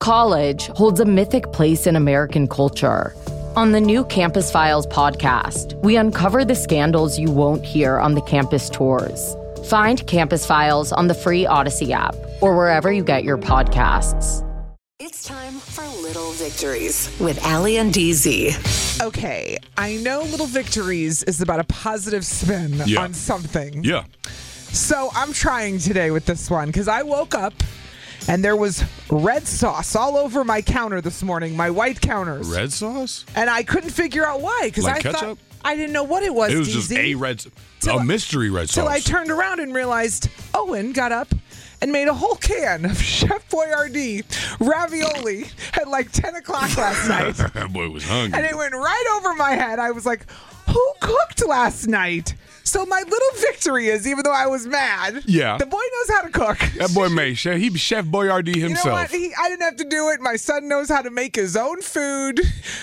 college holds a mythic place in American culture. On the new Campus Files podcast, we uncover the scandals you won't hear on the campus tours. Find Campus Files on the free Odyssey app or wherever you get your podcasts. It's time for Little Victories with Allie and DZ. Okay, I know Little Victories is about a positive spin on something. Yeah. So I'm trying today with this one because I woke up and there was red sauce all over my counter this morning, my white counters. Red sauce? And I couldn't figure out why because Like I ketchup? thought I didn't know what it was. It was DZ. just a mystery red sauce. Till I turned around and realized Owen got up and made a whole can of Chef Boyardee ravioli at like 10 o'clock last night. That boy was hungry. And it went right over my head. I was like, who cooked last night? So my little victory is, even though I was mad, the boy knows how to cook. That boy made He be Chef Boyardee himself. You know what? I didn't have to do it. My son knows how to make his own food.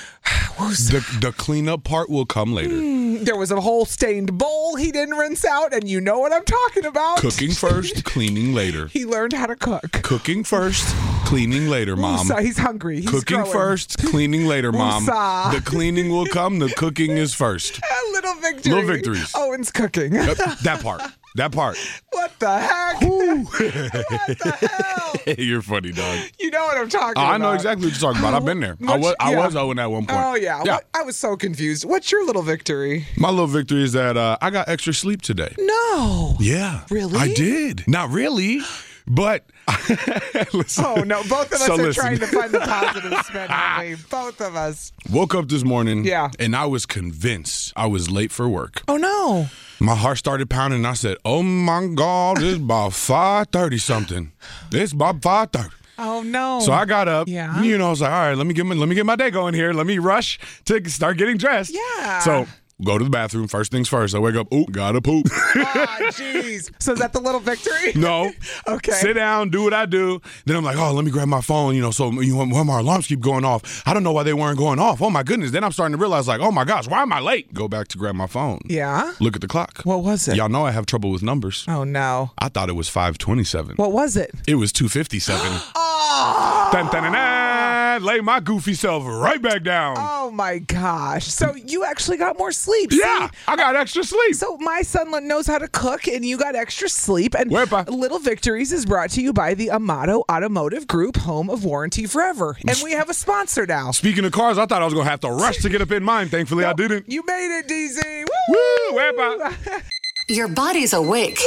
The cleanup part will come later. There was a whole stained bowl he didn't rinse out, and you know what I'm talking about. Cooking first, cleaning later. He learned how to cook. Cooking first, cleaning later, Mom. Woosah, he's hungry. He's Cooking growing. first, cleaning later, Mom. Woosah. The cleaning will come, the cooking is first. A little victory. Little victories. Owen's cooking. That part. That part. What the heck? What the hell? You're funny, dog. You know what I'm talking about. I know exactly what you're talking about. I've been there. I was Owen at one point. Oh, yeah. I was so confused. What's your little victory? My little victory is that I got extra sleep today. No. Yeah. Really? I did. Not really, but listen. Oh, no. Both of us are listen. trying to find the positive spin, aren't we? Both of us. Woke up this morning, Yeah. and I was convinced I was late for work. Oh, no. My heart started pounding, and I said, oh, my God, it's about 5:30 something. It's about 5:30. Oh, no. So I got up. Yeah. I was like, all right, let me get my day going here. Let me rush to start getting dressed. Yeah. So go to the bathroom. First things first. I wake up. Oop, gotta poop. Oh, jeez. So is that the little victory? No. Okay. Sit down, do what I do. Then I'm like, oh, let me grab my phone, so when my alarms keep going off. I don't know why they weren't going off. Oh, my goodness. Then I'm starting to realize, like, oh, my gosh, why am I late? Go back to grab my phone. Yeah? Look at the clock. What was it? Y'all know I have trouble with numbers. Oh, no. I thought it was 5:27. What was it? It was 2:57. Oh! Dun, dun, dun, dun. Lay my goofy self right back down. Oh, my gosh. So you actually got more sleep. Yeah, See? I got extra sleep. So my son knows how to cook, and you got extra sleep. And Wepa. Little Victories is brought to you by the Amato Automotive Group, home of Warranty Forever. And we have a sponsor now. Speaking of cars, I thought I was going to have to rush to get up in mine. Thankfully, I didn't. You made it, DZ. Woo, wepa. Your body's awake,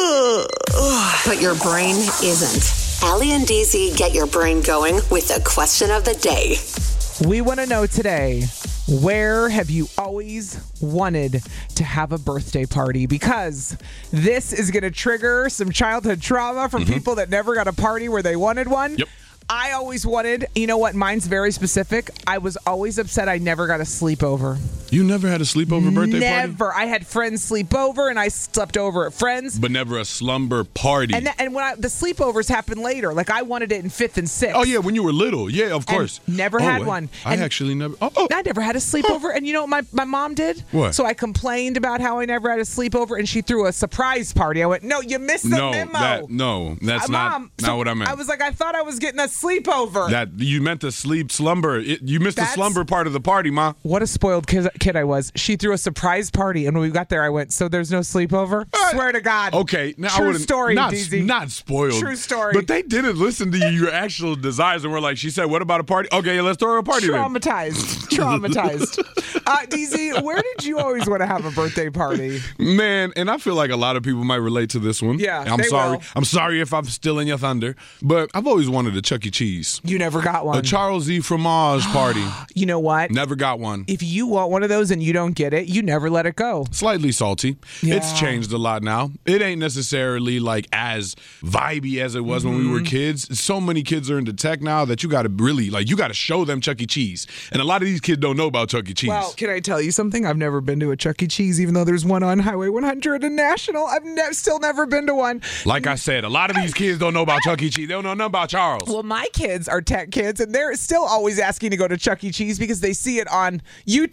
but your brain isn't. Allie and DZ get your brain going with the question of the day. We want to know today, where have you always wanted to have a birthday party? Because this is going to trigger some childhood trauma from people that never got a party where they wanted one. Yep. I always wanted, you know what, mine's very specific. I was always upset I never got a sleepover. You never had a sleepover birthday party? Never. I had friends sleep over, and I slept over at friends. But never a slumber party. And when the sleepovers happened later, like I wanted it in 5th and 6th. Oh, yeah, when you were little. Yeah, of course. Never had one. I And actually never. I never had a sleepover. And you know what my mom did? What? So I complained about how I never had a sleepover, and she threw a surprise party. I went, no, you missed the memo. That's Mom, not what I meant. I was like, I thought I was getting a sleepover. That you meant to slumber. You missed the slumber part of the party, Ma. What a spoiled kid I was. She threw a surprise party, and when we got there, I went, so there's no sleepover? Swear to God. Okay. Now True story, not, DZ. Not spoiled. True story. But they didn't listen to your actual desires and were like, she said, what about a party? Okay, let's throw a party then. Traumatized. DZ, where did you always want to have a birthday party? Man, and I feel like a lot of people might relate to this one. Yeah, I'm they sorry. will. I'm sorry if I'm stealing your thunder, but I've always wanted a Chuck E. Cheese. You never got one. A Charles E. Fromage party. You know what? Never got one. If you want one of those and you don't get it, you never let it go. Slightly salty. Yeah. It's changed a lot now. It ain't necessarily like as vibey as it was when we were kids. So many kids are into tech now that you got to really, you got to show them Chuck E. Cheese. And a lot of these kids don't know about Chuck E. Cheese. Well, can I tell you something? I've never been to a Chuck E. Cheese, even though there's one on Highway 100 and National. I've still never been to one. Like I said, a lot of these kids don't know about Chuck E. Cheese. They don't know nothing about Charles. Well, my kids are tech kids, and they're still always asking to go to Chuck E. Cheese because they see it on YouTube. I'll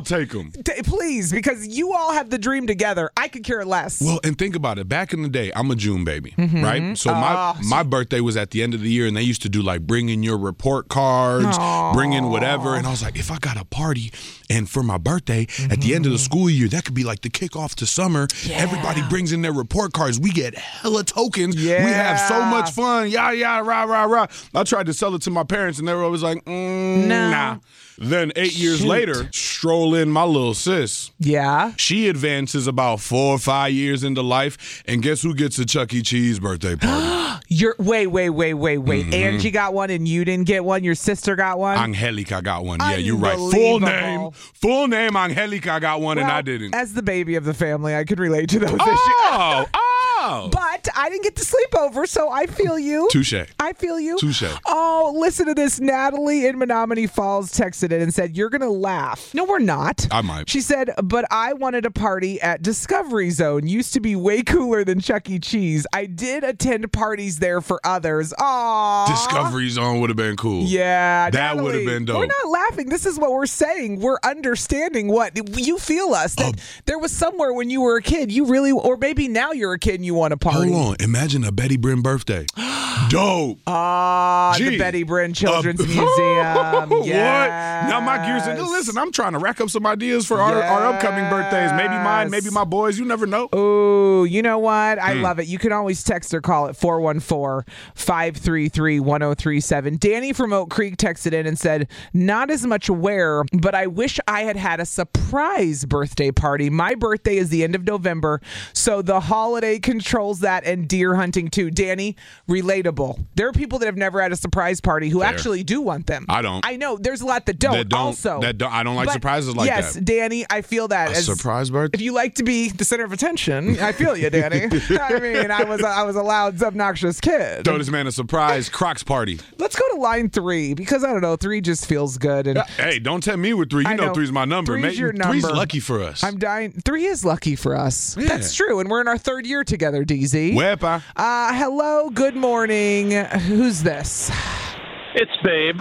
I'll take them. Please, because you all have the dream together. I could care less. Well, and think about it. Back in the day, I'm a June baby, right? So my birthday was at the end of the year, and they used to do like bring in your report cards, bring in whatever. And I was like, if I got a party and for my birthday at the end of the school year, that could be like the kickoff to summer. Yeah. Everybody brings in their report cards. We get hella tokens. Yeah. We have so much fun. Yeah, rah, rah, rah. I tried to sell it to my parents, and they were always like, nah. Then 8 years later, stroll in my little sis. Yeah. She advances about 4 or 5 years into life, and guess who gets a Chuck E. Cheese birthday party? Wait. Angie got one and you didn't get one? Your sister got one? Angelica got one. Yeah, you're right. Full name, Angelica got one, and I didn't. As the baby of the family, I could relate to those issues. But I didn't get to sleep over, so I feel you. Touche. I feel you. Touche. Oh, listen to this. Natalie in Menominee Falls texted in and said, you're going to laugh. No, we're not. I might. She said, but I wanted a party at Discovery Zone. Used to be way cooler than Chuck E. Cheese. I did attend parties there for others. Aww. Discovery Zone would have been cool. Yeah. That would have been dope. We're not laughing. This is what we're saying. We're understanding what you feel us. That there was somewhere when you were a kid, you really, or maybe now you're a kid and you want a party. Hold on. Imagine a Betty Bryn birthday. Dope. The Betty Bryn Children's Museum. Yes. What? Now my gears are, listen, I'm trying to rack up some ideas for our upcoming birthdays. Maybe mine, maybe my boys. You never know. Ooh, you know what? I love it. You can always text or call at 414-533-1037. Danny from Oak Creek texted in and said, not as much where, but I wish I had a surprise birthday party. My birthday is the end of November, so the holiday controls that, and deer hunting too. Danny, relatable. There are people that have never had a surprise party who actually do want them. I don't. I know. There's a lot that don't. I don't like surprises like that. Yes, Danny, I feel that. A surprise birthday? If you like to be the center of attention, I feel you, Danny. I mean, I was a loud, obnoxious kid. Throw this man a surprise Crocs party. Let's go to line 3 because, I don't know, 3 just feels good. And hey, don't tempt me with 3. You know 3's my number. 3's your number. 3's lucky for us. I'm dying. 3 is lucky for us. Yeah. That's true. And we're in our 3rd year together, DZ. Wepa. Hello, good morning. Who's this? It's Babe.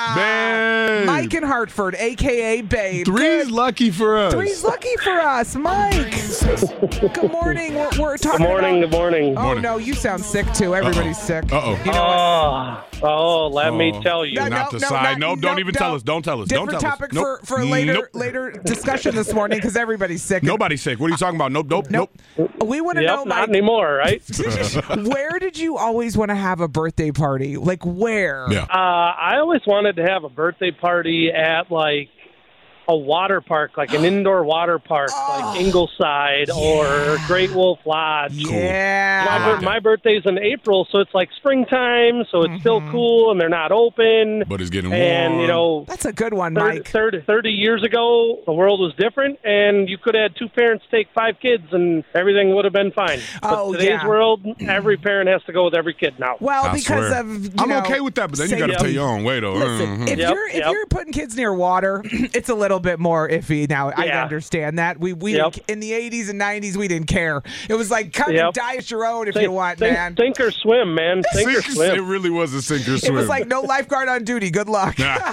Babe. Mike in Hartford, a.k.a. Babe. 3's lucky for us. 3's lucky for us. Mike. Good morning. We're talking Good morning. Oh, no, you sound sick, too. Everybody's sick. Uh-oh. You know let me tell you. Not the side. Nope, don't even tell us. Don't tell us. Different topic for later discussion this morning because everybody's sick. Nobody's sick. What are you talking about? Nope. We want to know, Mike. Not anymore, right? Where did you always want to have a birthday party? Like where? Yeah. I always wanted to have a birthday party at like a water park, like an indoor water park, like Ingleside or Great Wolf Lodge. Yeah. My birthday's in April, so it's like springtime, so it's still cool, and they're not open. But it's getting warm. And, that's a good one, Mike. 30 years ago, the world was different, and you could have had 2 parents take 5 kids, and everything would have been fine. But today's world, every parent has to go with every kid now. Well, because of, I'm okay with that, but then you got to pay your own way, though. Listen, if you're putting kids near water, it's a little bit more iffy. Now, I understand that. We in the 80s and 90s, we didn't care. It was like, come and die at your own if you want, man. Sink or swim, man. Sink or swim. It really was a sink or swim. It was like no lifeguard on duty. Good luck. Now,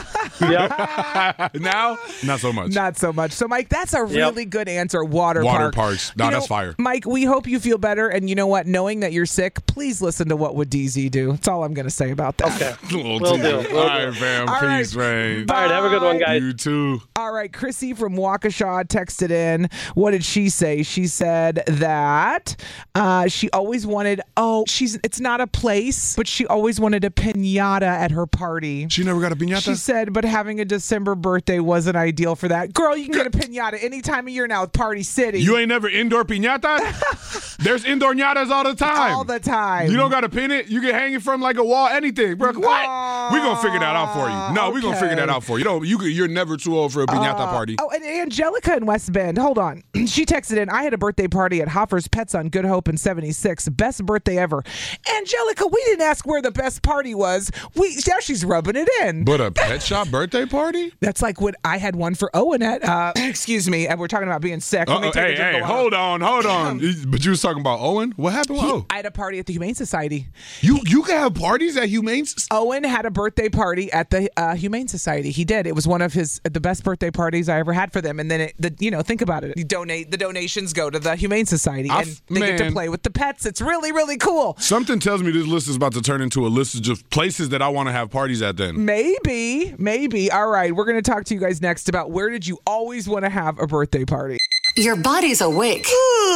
not so much. Not so much. So, Mike, that's a really good answer. Water parks. No, that's fire. Mike, we hope you feel better. And you know what? Knowing that you're sick, please listen to What Would DZ Do. That's all I'm going to say about that. Okay. Will do. All right, fam. Peace, man. All right, have a good one, guys. You too. All right, Chrissy from Waukesha texted in. What did she say? She said that she always wanted, it's not a place, but she always wanted a piñata at her party. She never got a piñata? She said, but having a December birthday wasn't ideal for that. Girl, you can get a piñata any time of year now with Party City. You ain't never indoor piñata? There's indoor ñatas all the time. All the time. You don't got to pin it. You can hang it from like a wall, anything. Bro, what? We're going to figure that out for you. No, we're going to figure that out for you. You're never too old for a piñata party. Oh, and Angelica in West Bend. Hold on. She texted in, I had a birthday party at Hoffer's Pets on Good Hope in 76. Best birthday ever. Angelica, we didn't ask where the best party was. Now she's rubbing it in. But a pet shop birthday party? That's like what I had one for Owen at. Excuse me. And we're talking about being sick. Hey, hold on. But you was talking talking about Owen? What happened with Owen? I had a party at the Humane Society. You can have parties at Humane Society? Owen had a birthday party at the Humane Society. He did. It was one of the best birthday parties I ever had for them. And then, think about it. The donations go to the Humane Society, and they get to play with the pets. It's really, really cool. Something tells me this list is about to turn into a list of places that I want to have parties at then. Maybe. All right, we're going to talk to you guys next about where did you always want to have a birthday party? Your body's awake,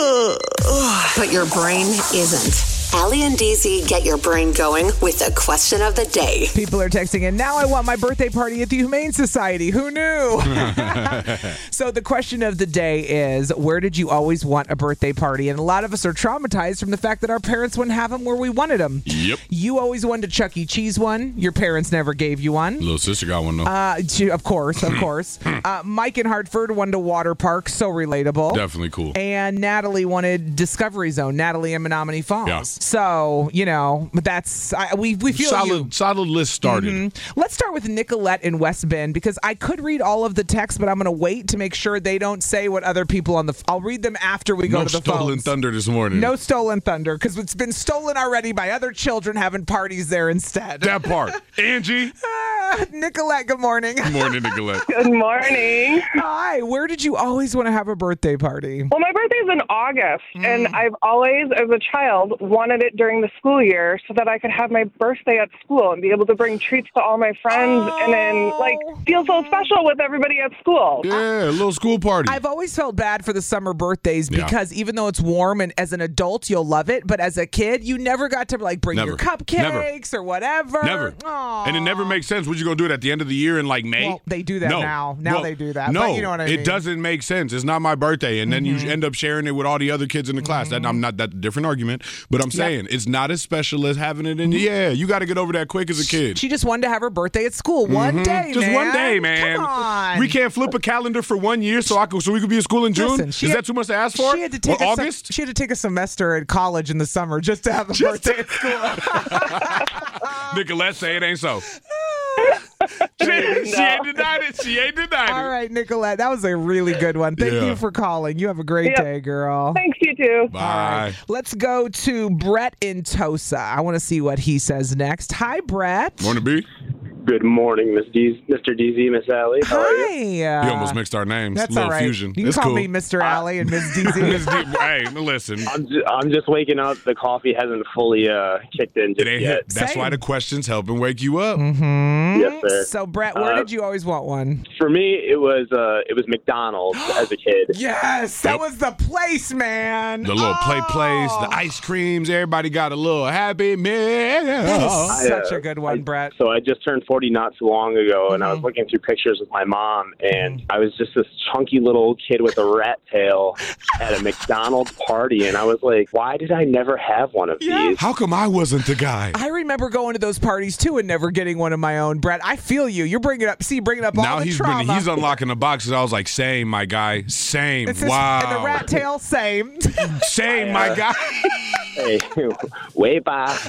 but your brain isn't. Allie and DZ get your brain going with the question of the day. People are texting in, now I want my birthday party at the Humane Society. Who knew? So the question of the day is, where did you always want a birthday party? And a lot of us are traumatized from the fact that our parents wouldn't have them where we wanted them. Yep. You always wanted a Chuck E. Cheese one. Your parents never gave you one. Little sister got one, though. Of course. Mike in Hartford wanted a water park. So relatable. Definitely cool. And Natalie wanted Discovery Zone. Natalie in Menominee Falls. Yeah. So, that's we feel you. Solid list started. Mm-hmm. Let's start with Nicolette in West Bend, because I could read all of the texts, but I'm going to wait to make sure they don't say what other people I'll read them after we go to the phones. No stolen thunder this morning. No stolen thunder, because it's been stolen already by other children having parties there instead. That part. Angie. Nicolette, good morning. Good morning, Nicolette. Good morning. Hi. Where did you always want to have a birthday party? Well, my birthday's in August, and I've always, as a child, wanted it during the school year so that I could have my birthday at school and be able to bring treats to all my friends and then, feel so special with everybody at school. Yeah, a little school party. I've always felt bad for the summer birthdays because even though it's warm and as an adult, you'll love it, but as a kid, you never got to, bring your cupcakes or whatever. Never. Aww. And it never makes sense. What you going to do it at the end of the year in, May? Well, they do that now. Now they do that. No, but you know what I mean. It doesn't make sense. It's not my birthday. And then you end up sharing it with all the other kids in the class. I'm not that different argument, but I'm saying it's not as special as having it in you got to get over that quick as a kid. She just wanted to have her birthday at school one day, Just one day, man. Come on. We can't flip a calendar for 1 year so we could be in school in June? Listen, is that too much to ask for? She had to take August? She had to take a semester at college in the summer just to have a birthday at school. Nicolette, say it ain't so. She ain't denied it. She ain't denied it. All right, Nicolette, that was a really good one. Thank you for calling. You have a great day, girl. Thanks, you too. Bye. Right. Let's go to Brett in Tosa. I want to see what he says next. Hi, Brett. Want to be? Good morning, Mr. DZ, Miss Allie. How are you? Hi. You almost mixed our names. That's a all little right. fusion. You can call me Mr. Allie and Miss DZ. Hey, listen. I'm just waking up. The coffee hasn't fully kicked in just yet. That's why the questions helping wake you up. Mm-hmm. Yes, sir. So, Brett, where did you always want one? For me, it was McDonald's as a kid. Yes, that was the place, man. The little play place, the ice creams. Everybody got a little Happy Meal. That is such a good one, Brett. So I just turned 40 not too long ago, and I was looking through pictures with my mom, and I was just this chunky little kid with a rat tail at a McDonald's party, and I was like, why did I never have one of these? How come I wasn't the guy? I remember going to those parties, too, and never getting one of my own. Brett, I feel you. You're bringing up now all the trauma. He's unlocking the boxes. I was like, same, my guy. Same. And Wow. the rat tail, same. Same, my guy. Hey, way back.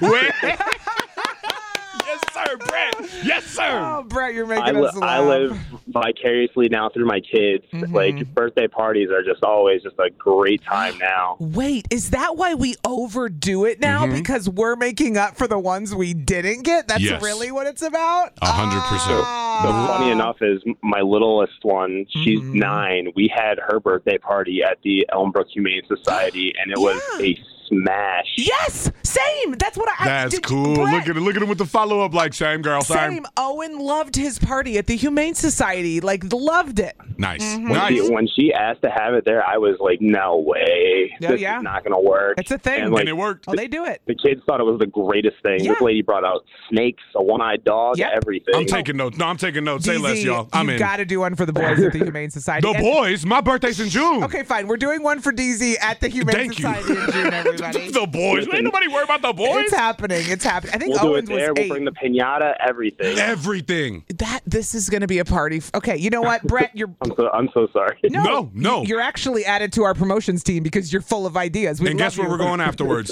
Yes, sir, Brett. Yes, sir. Oh, Brett, you're making us laugh. I live vicariously now through my kids. Like, birthday parties are just always just a great time now. Wait, is that why we overdo it now? Because we're making up for the ones we didn't get? That's really what it's about? 100%. So funny enough is my littlest one, she's 9. We had her birthday party at the Elmbrook Humane Society, and it was a smash. Yes, same. That's what I. That's cool. Brett, Look at him with the follow up. Like same girl, same. Owen loved his party at the Humane Society. Loved it. Nice. When she asked to have it there, I was like, no way. This is not going to work. It's a thing. And it worked. Oh, they do it. The kids thought it was the greatest thing. Yeah. This lady brought out snakes, a one-eyed dog, everything. I'm taking notes. No, I'm taking notes. Say DZ, less, y'all. I'm in. You got to do one for the boys at the Humane Society. The boys? My birthday's in June. Okay, fine. We're doing one for DZ at the Humane Society in June, everybody. The boys. Ain't nobody worried about the boys. It's happening. I think we'll Owens do it there. was 8. We'll bring the piñata, everything. Everything. This is going to be a party. Okay, you know what, Brett? I'm so sorry. No. You're actually added to our promotions team because you're full of ideas. And guess where we're going afterwards?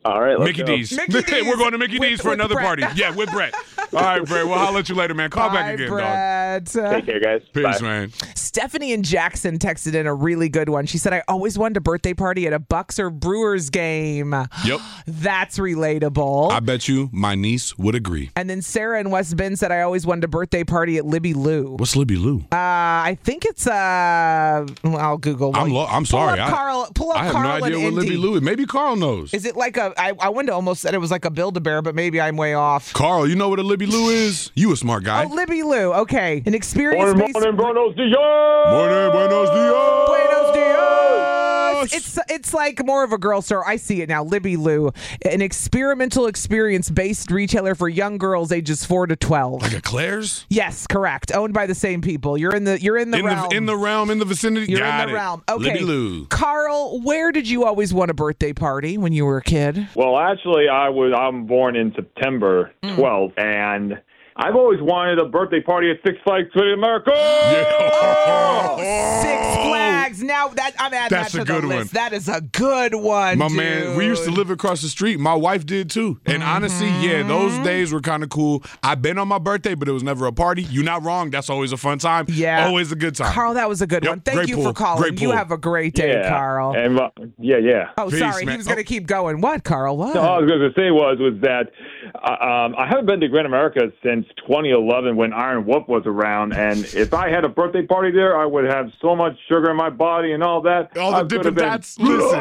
All right, let's Mickey go. D's. Mickey D's. We're going to Mickey D's for With another Brett. party. Yeah, with Brett. All right, Brett. Well, I'll let you later, man. Call back again, dog. Brett. Take care, guys. Peace, Bye. man. Stephanie and Jackson texted in a really good one. She said, I always wanted a birthday party at a Bucks or Brewers game. Yep. That's relatable. I bet you my niece would agree. And then Sarah in West Bend said, I always wanted a birthday party at Libby Lou. What's Libby Lou? I think it's I'll Google. I'm sorry. Pull up I have Carl no idea and what Indy. Libby Lou is. Maybe Carl knows. Is it like I wouldn't have almost said it was like a Build-A-Bear, but maybe I'm way off. Carl, you know what a Libby Lou is? You a smart guy. Oh, Libby Lou. Okay. An experience-based... buenos dias. Morning, buenos dias. Buenos dias. It's like more of a girl store. I see it now. Libby Lou, an experimental experience-based retailer for young girls ages 4 to 12. Like a Claire's? Yes, correct. Owned by the same people. You're in the realm. In the vicinity. You're Got in the it. realm. Okay. Libby Lou. Carl, where did you always want a birthday party when you were a kid? Well, actually, I'm born in September 12th, and I've always wanted a birthday party at Six Flags City America. Oh, Six Flags. Now I'm adding That's that a to good the one. list. That is a good one, My dude. man, we used to live across the street. My wife did too. And honestly, yeah, those days were kind of cool. I've been on my birthday, but it was never a party. You're not wrong. That's always a fun time. Yeah. Always a good time. Carl, that was a good Yep, one. Thank great you pull. for calling. Great You pull. have a great day, Yeah. Carl. And yeah. Oh, Peace, sorry. man. He was going to keep going. What, Carl? What? All I was going to say was that I haven't been to Grand America since 2011 when Iron Whoop was around, and if I had a birthday party there, I would have so much sugar in my body and all that. All the I could Dippin' have been Dots. Listen.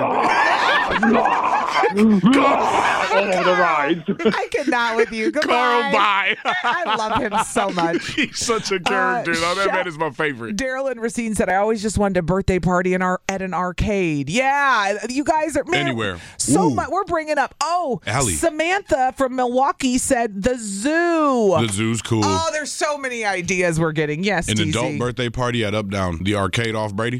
all over the rides. I cannot with you. Goodbye. Carl, bye. I love him so much. He's such a character. That man is my favorite. Daryl and Racine said, I always just wanted a birthday party at an arcade. Yeah, you guys are, man. Anywhere. So Ooh. much. We're bringing up, Allie. Samantha from Milwaukee said the zoo. The zoo's cool. Oh, there's so many ideas we're getting. Yes, An DZ. adult birthday party at Up Down, the arcade off Brady.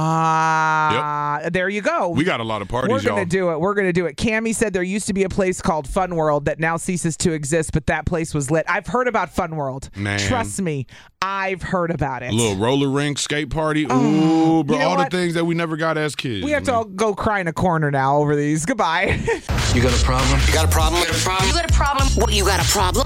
There you go. We got a lot of parties, We're y'all. going to do it. We're going to do it. Cammie said there used to be a place called Fun World that now ceases to exist, but that place was lit. I've heard about Fun World. Man. Trust me, I've heard about it. A little roller rink, skate party. Ooh, bro, you know all what? the things that we never got as kids. We have to all go cry in a corner now over these. Goodbye. You got a problem? You got a problem? You got a problem? What, you got a problem?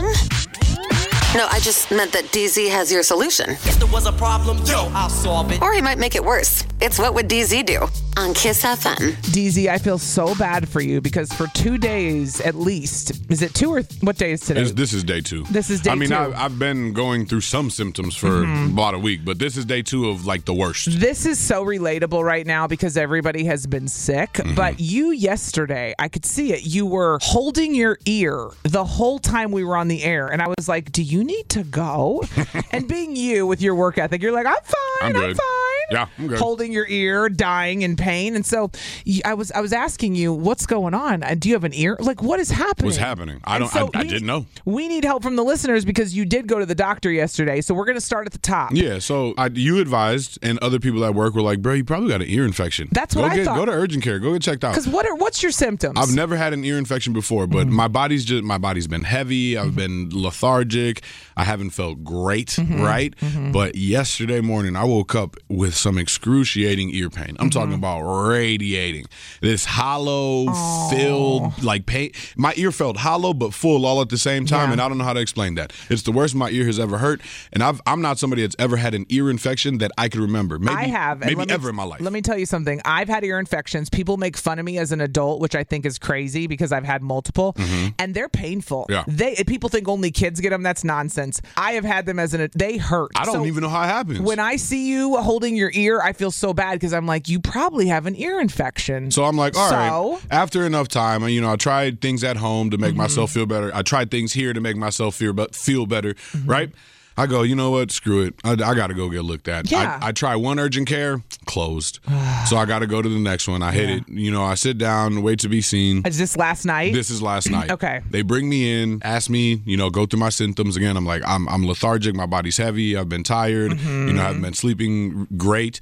No, I just meant that DZ has your solution. If there was a problem, yo, I'll solve it. Or he might make it worse. It's What Would DZ Do? On Kiss FM. DZ, I feel so bad for you because for 2 days at least, is it 2 or what day is today? This is day 2. This is day I mean, 2. I've been going through some symptoms for about a week, but this is day 2 of like the worst. This is so relatable right now because everybody has been sick. But you yesterday, I could see it. You were holding your ear the whole time we were on the air. And I was like, do you need to go? And being you with your work ethic, you're like, I'm fine. I'm good. fine. Yeah, I'm good. Holding your ear, dying in pain. And so I was asking you, what's going on? Do you have an ear? Like, what is happening? What's happening? I didn't know. We need help from the listeners because you did go to the doctor yesterday. So we're going to start at the top. Yeah, so you advised, and other people at work were like, bro, you probably got an ear infection. That's what I thought. Go to urgent care. Go get checked out. Because what's your symptoms? I've never had an ear infection before, but my body's been heavy. I've been lethargic. I haven't felt great, right? But yesterday morning, I woke up with some excruciating ear pain. I'm talking about radiating. This hollow, filled, like pain. My ear felt hollow but full all at the same time, and I don't know how to explain that. It's the worst my ear has ever hurt, and I'm not somebody that's ever had an ear infection that I can remember. Maybe, I have. Maybe ever in my life. Let me tell you something. I've had ear infections. People make fun of me as an adult, which I think is crazy because I've had multiple, and they're painful. Yeah. People think only kids get them. That's nonsense. I have had them they hurt. I don't even know how it happens. When I see you holding your ear, I feel so bad because I'm like, you probably have an ear infection. So I'm like, all right. After enough time, I tried things at home to make myself feel better. I tried things here to make myself feel better, right? I go, you know what? Screw it. I got to go get looked at. Yeah. I try one urgent care, closed. So I got to go to the next one. I hit it. I sit down, wait to be seen. Is this last night? This is last night. Okay. They bring me in, ask me, go through my symptoms again. I'm like, I'm lethargic. My body's heavy. I've been tired. I haven't been sleeping great.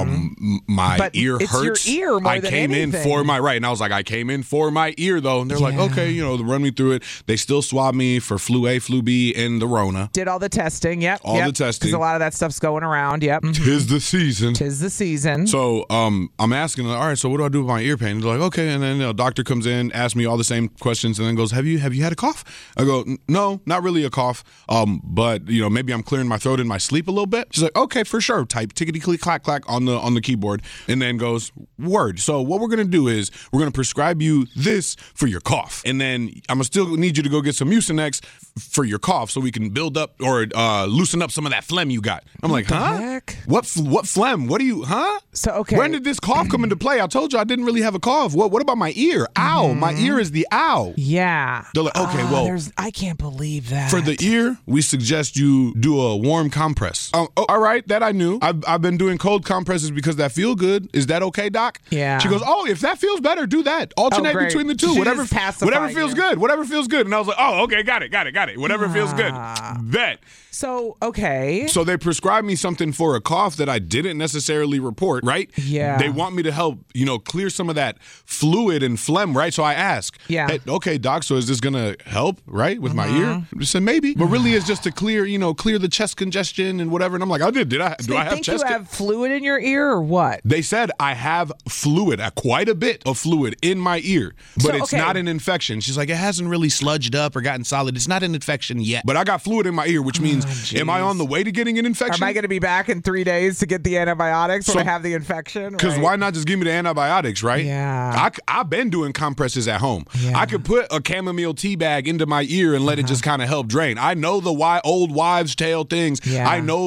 My ear hurts. Your ear more I than came anything. in for my and I was like, I came in for my ear though. And they're like, okay, they run me through it. They still swab me for flu A, flu B, and the Rona. Did all the testing. testing. Yep. All the testing. Because a lot of that stuff's going around. Yep. Tis the season. Tis the season. So I'm asking, all right, so what do I do with my ear pain? They're like, okay. And then the doctor comes in, asks me all the same questions, and then goes, have you had a cough? I go, no, not really a cough. But maybe I'm clearing my throat in my sleep a little bit. She's like, okay, for sure. Type tickety click clack clack on the keyboard, and then goes, word. So what we're gonna do is we're gonna prescribe you this for your cough, and then I'm gonna still need you to go get some Mucinex for your cough, so we can build up or loosen up some of that phlegm you got. I'm like, huh? Heck? What phlegm? What do you? Huh? So okay. When did this cough come into play? I told you I didn't really have a cough. What about my ear? Ow! My ear is the ow. Yeah. They're like, okay, well, I can't believe that. for the ear, we suggest you do a warm compress. All right, that I knew. I've been doing cold compresses because that feel good. Is that okay, Doc? Yeah. She goes, oh, if that feels better, do that. Alternate great. between the two. She Whatever just pacified feels you. good. Whatever feels good. And I was like, oh, okay, got it. Whatever feels good. Bet. So, okay. So they prescribed me something for a cough that I didn't necessarily report, right? Yeah. They want me to help, clear some of that fluid and phlegm, right? So I ask, Yeah. hey, okay, doc, so is this going to help, right, with my ear? I said, maybe. But really it's just to clear the chest congestion and whatever. And I'm like, do I have think chest you have fluid in your ear or what? They said I have fluid, quite a bit of fluid in my ear, but it's not an infection. She's like, it hasn't really sludged up or gotten solid. It's not an infection yet. But I got fluid in my ear, which means, am I on the way to getting an infection? Am I going to be back in 3 days to get the antibiotics when I have the infection? Because why not just give me the antibiotics, right? Yeah. I've been doing compresses at home. Yeah. I could put a chamomile tea bag into my ear and let it just kind of help drain. I know the old wives' tale things. Yeah. I know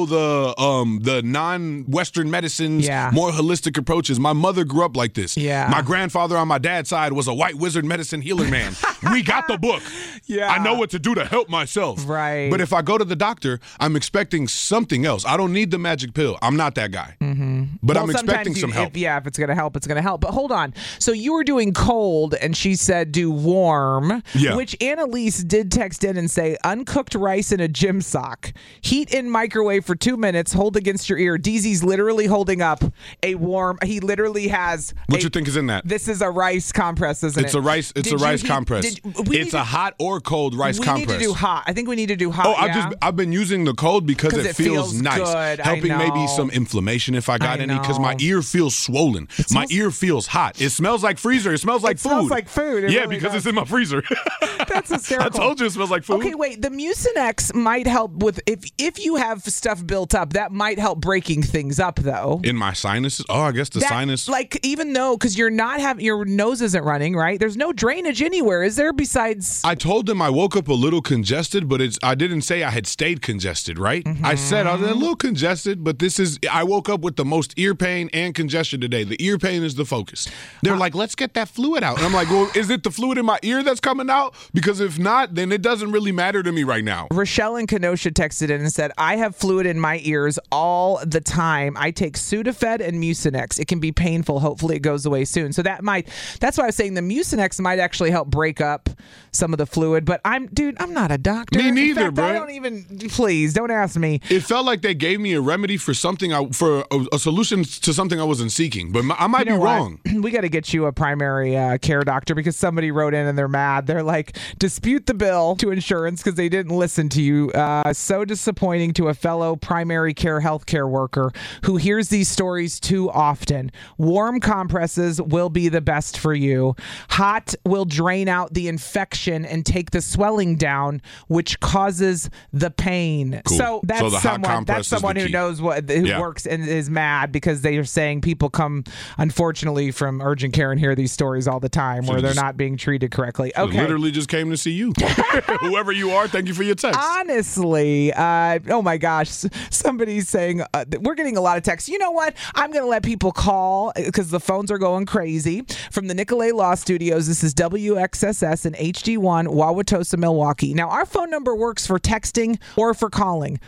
the non-Western medicines, Yeah. more holistic approaches. My mother grew up like this. Yeah. My grandfather on my dad's side was a white wizard medicine healer man. We got the book. Yeah. I know what to do to help myself. Right. But if I go to the doctor, I'm expecting something else. I don't need the magic pill. I'm not that guy. But Well, I'm expecting sometimes some help. If it's going to help, it's going to help. But hold on. So you were doing cold, and she said do warm, Yeah. which Annalise did text in and say, uncooked rice in a gym sock. Heat in microwave for 2 minutes, hold against your ear. DZ's literally holding up a warm, he literally has. What you think is in that? This is a rice compress, isn't It's it? a rice. It's Did a rice you heat- compress. It's a hot or cold rice we compress. need to do hot. I think we need to do hot. Oh, yeah? I've been using the cold because 'Cause it feels nice, good. I helping maybe know. some inflammation if I got I any. Because my know. ear feels swollen. My ear feels hot. It smells like freezer. It smells like food. smells like food. It yeah, really because does. it's in my freezer. That's hysterical. I told you it smells like food. Okay, wait. The Mucinex might help with if you have stuff built up. That might help breaking things up, though. In my sinuses. Oh, I guess the sinus. Like, even though, because you're not having your nose isn't running, right? There's no drainage anywhere, is there? Besides, I told them I woke up a little congested, but I didn't say I had stayed congested, right? I said I was a little congested, but I woke up with the most ear pain and congestion today. The ear pain is the focus. They're like, let's get that fluid out. And I'm like, well, is it the fluid in my ear that's coming out? Because if not, then it doesn't really matter to me right now. Rochelle in Kenosha texted in and said, I have fluid in my ears all the time. I take Sudafed and Mucinex. It can be painful. Hopefully it goes away soon. So that's why I was saying the Mucinex might actually help break up some of the fluid. But I'm not a doctor. Me neither, in fact, bro. I don't even, please don't ask me. It felt like they gave me a remedy for something, for a solution to something I wasn't seeking. But I might be wrong. We got to get you a primary care doctor because somebody wrote in and they're mad. They're like, dispute the bill to insurance because they didn't listen to you. So disappointing to a fellow primary care healthcare worker who hears these stories too often. Warm compresses will be the best for you. Hot will drain out the infection and take the swelling down, which causes the pain. Cool. So that's So the hot compress is the someone who key. knows who works and is mad because they are saying people come, unfortunately, from urgent care and hear these stories all the time where they're not being treated correctly. I Okay. literally just came to see you. Whoever you are, thank you for your text. Honestly, oh my gosh, somebody's saying we're getting a lot of texts. You know what? I'm going to let people call because the phones are going crazy. From the Nicolay Law Studios, this is WXSS and HD1, Wauwatosa, Milwaukee. Now, our phone number works for texting or for calling.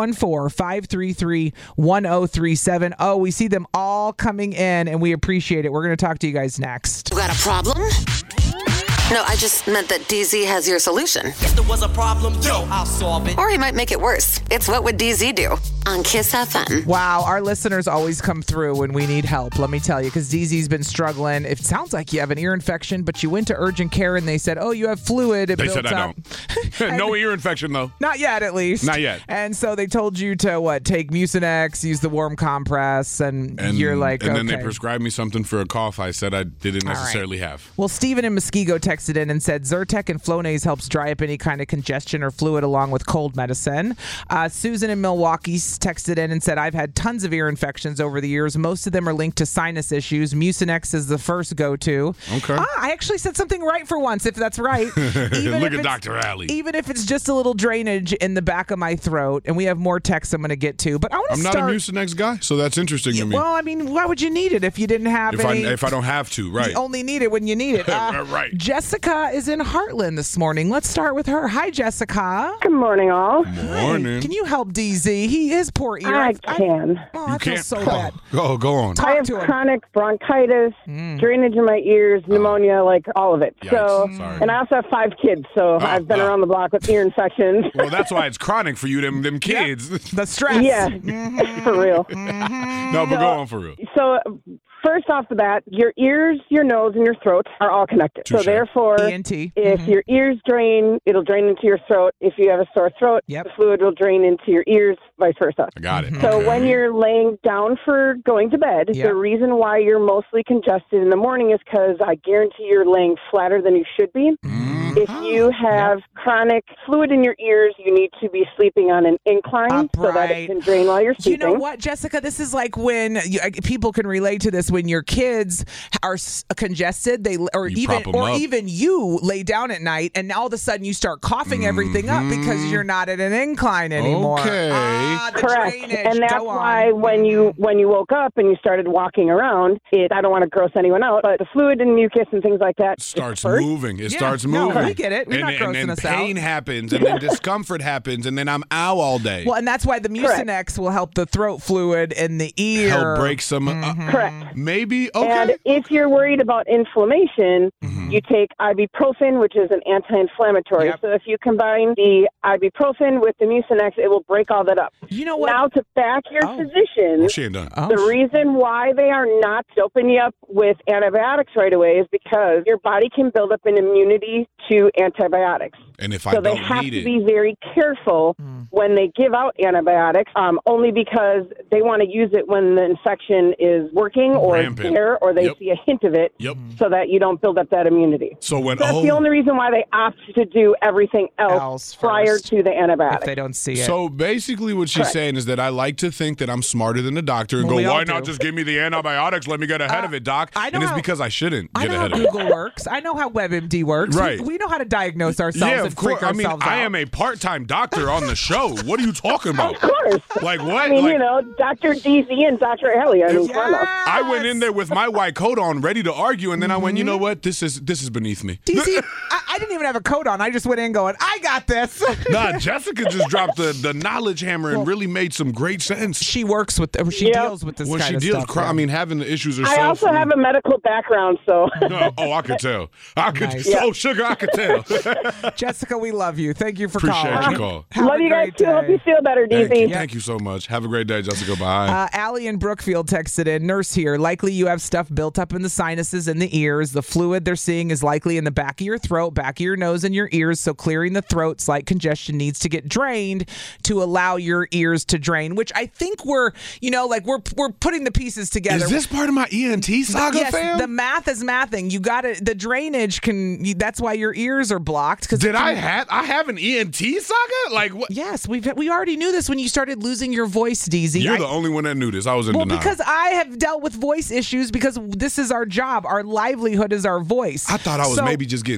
414-533-1037. Oh, we see them all coming in, and we appreciate it. We're going to talk to you guys next. Got a problem? No, I just meant that DZ has your solution. If there was a problem, I'll solve it. Or he might make it worse. It's What Would DZ Do on Kiss FM. Wow, our listeners always come through when we need help, let me tell you, because DZ's been struggling. It sounds like you have an ear infection, but you went to urgent care and they said, oh, you have fluid. They said I don't. No ear infection, though. Not yet, at least. Not yet. And so they told you to, take Mucinex, use the warm compress, and you're like, and okay. then they prescribed me something for a cough I said I didn't necessarily have. Well, Stephen in Muskego texted in and said Zyrtec and Flonase helps dry up any kind of congestion or fluid along with cold medicine. Susan in Milwaukee texted in and said, I've had tons of ear infections over the years. Most of them are linked to sinus issues. Mucinex is the first go-to. Okay. I actually said something right for once, if that's right. Look at Dr. Alley. Even if it's just a little drainage in the back of my throat, and we have more texts I'm going to get to. But I'm not a Mucinex guy, so that's interesting to me. Well, I mean, why would you need it if you didn't have if I don't have to, right. You only need it when you need it. Right. Jessica is in Heartland this morning. Let's start with her. Hi, Jessica. Good morning, all. Morning. Hi. Can you help DZ? He is poor ear. I can. I feel so bad. Go on. I have chronic bronchitis, drainage in my ears, pneumonia, like all of it. Yikes. So, Sorry. And I also have 5 kids, so I've been around the block with ear infections. Well, that's why it's chronic for you, them kids. Yep. The stress. Yeah, for real. No, but go on for real. So, first off the bat, your ears, your nose, and your throat are all connected. Touché. So therefore, ENT. if your ears drain, it'll drain into your throat. If you have a sore throat, the fluid will drain into your ears, vice versa. I got it. So when you're laying down for going to bed, the reason why you're mostly congested in the morning is because I guarantee you're laying flatter than you should be. If you have chronic fluid in your ears, you need to be sleeping on an incline so that it can drain while you're sleeping. You know what, Jessica? This is like when people can relate to this. When your kids are congested, even you lay down at night, and all of a sudden you start coughing everything up because you're not at an incline anymore. Okay, correct. Drainage. And that's why when you woke up and you started walking around, I don't want to gross anyone out, but the fluid and mucus and things like that starts moving. It starts moving. No, we get it. We're not grossing and then us pain out. happens, and then discomfort happens, and then I'm out all day. Well, and that's why the Mucinex will help the throat fluid in the ear. Help break some. Correct. Maybe. Okay. And if you're worried about inflammation, you take ibuprofen, which is an anti-inflammatory. So if you combine the ibuprofen with the Mucinex, it will break all that up. You know what? Now, to back your physicians, she ain't done. The reason why they are not doping you up with antibiotics right away is because your body can build up an immunity to antibiotics. And if so I don't they have need to it, be very careful when they give out antibiotics, only because they want to use it when the infection is working or it's there or they see a hint of it so that you don't build up that immunity. So that's the only reason why they opt to do everything else prior to the antibiotic. If they don't see it. So basically what she's saying is that I like to think that I'm smarter than the doctor and go, why not just give me the antibiotics? Let me get ahead of it, doc. And it's because I shouldn't get ahead of it. I know how Google works. I know how WebMD works. Right. We know how to diagnose ourselves and freak ourselves out. I am a part-time doctor on the show. What are you talking about? Of course. Like what? I mean, Dr. DZ and Dr. Ellie. I went in there with my white coat on, ready to argue, and then I went, you know what? This is beneath me. DZ, I didn't even have a coat on. I just went in going, I got this. Nah, Jessica just dropped the knowledge hammer and really made some great sense. She works with, she deals with this kind of stuff. I mean, having the issues are I also have a medical background, so. I could tell. Oh, sugar, I could tell. Jessica, we love you. Thank you for Appreciate calling. your call. Love you guys too. Hope you feel better, DZ. Thank you so much. Have a great day, Jessica. Bye. Allie in Brookfield texted in, nurse here. Likely you have stuff built up in the sinuses and the ears. The fluid they're seeing is likely in the back of your throat, back of your nose, and your ears. So clearing the throat, slight congestion needs to get drained to allow your ears to drain, which I think we're putting the pieces together. Is this part of my ENT saga, fam? The math is mathing. You got it. The drainage that's why your ears are blocked. I have an ENT saga? Like what? Yes, we already knew this when you started losing your voice, DZ. You're the only one that knew this. I was in denial. Because I have dealt with voice issues because this is our job. Our livelihood is our voice. I thought I was maybe just getting sick. I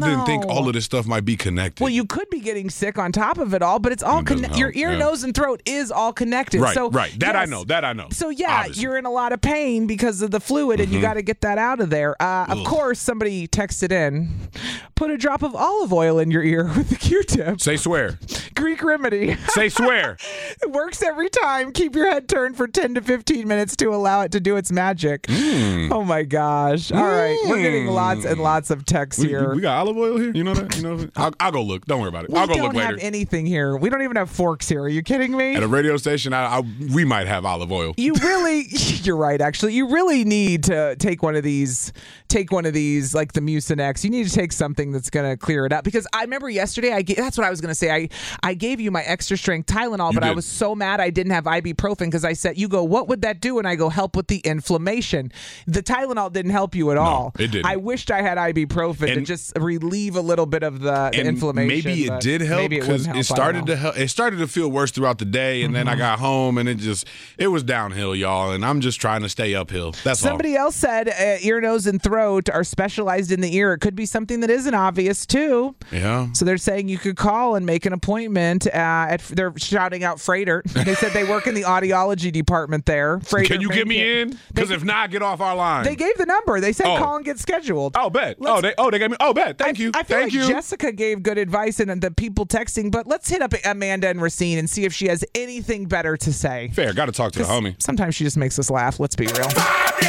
didn't think all of this stuff might be connected. Well, you could be getting sick on top of it all, but it's all your ear, nose, and throat is all connected. Right, so, right. That yes. I know. So yeah, obviously. you're in a lot of pain because of the fluid, and you got to get that out of there. Of course, somebody texted in, put a drop of olive oil in your ear with a Q-tip. Say swear. Greek remedy. Say swear. It works every time. Keep your head turned for 10 to 15 minutes to allow it to do its magic. Oh my gosh. All right. We're getting lots and lots of texts here. We got olive oil here? You know that? I'll go look. Don't worry about it. I'll go look later. We don't have anything here. We don't even have forks here. Are you kidding me? At a radio station, we might have olive oil. You're right, actually. You really need to take one of these, like the Mucinex. You need to take something that's going to clear it up. Because I remember yesterday, that's what I was going to say. I gave you my extra strength Tylenol, but I was so mad I didn't have ibuprofen because I said, you go, what would that do? And I go, help with the inflammation. The Tylenol didn't help you at all. It didn't. I wished I had ibuprofen to just relieve a little bit of the inflammation. Maybe it did help because it started to help. It started to feel worse throughout the day, and then I got home, and it was downhill, y'all. And I'm just trying to stay uphill. That's all. Somebody else said ear, nose, and throat are specialized in the ear. It could be something that isn't obvious too. Yeah. So they're saying you could call and make an appointment. They're shouting out Freighter. They said they work in the audiology department there. Freighter, can you get me in? Because if not, get off our line. They gave the number. They said call and get scheduled. Oh, bet. They gave me. Oh, bet. Thank you. I feel like Jessica gave good advice and the people texting, but let's hit up Amanda and Racine and see if she has anything better to say. Fair. Got to talk to the homie. Sometimes she just makes us laugh. Let's be real.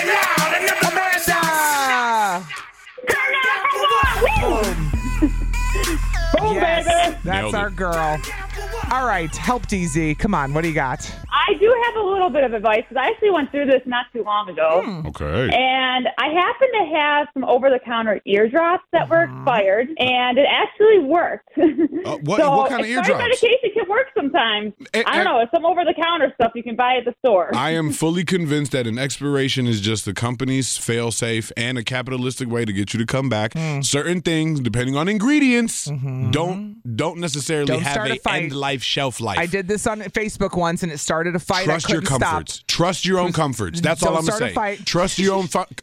Boom, yes, baby. That's our girl. All right, help DZ. Come on, what do you got? I do have a little bit of advice because I actually went through this not too long ago. Okay. And I happen to have some over-the-counter eardrops that were expired, and it actually worked. What kind of eardrops? Expired medication can work sometimes. I don't know. It's some over-the-counter stuff you can buy at the store. I am fully convinced that an expiration is just the company's fail-safe and a capitalistic way to get you to come back. Certain things, depending on ingredients, don't necessarily have an end-life shelf life. I did this on Facebook once, and it started a fight. Trust your comforts. Stop. Trust your own comforts. That's all I'm gonna say. Trust your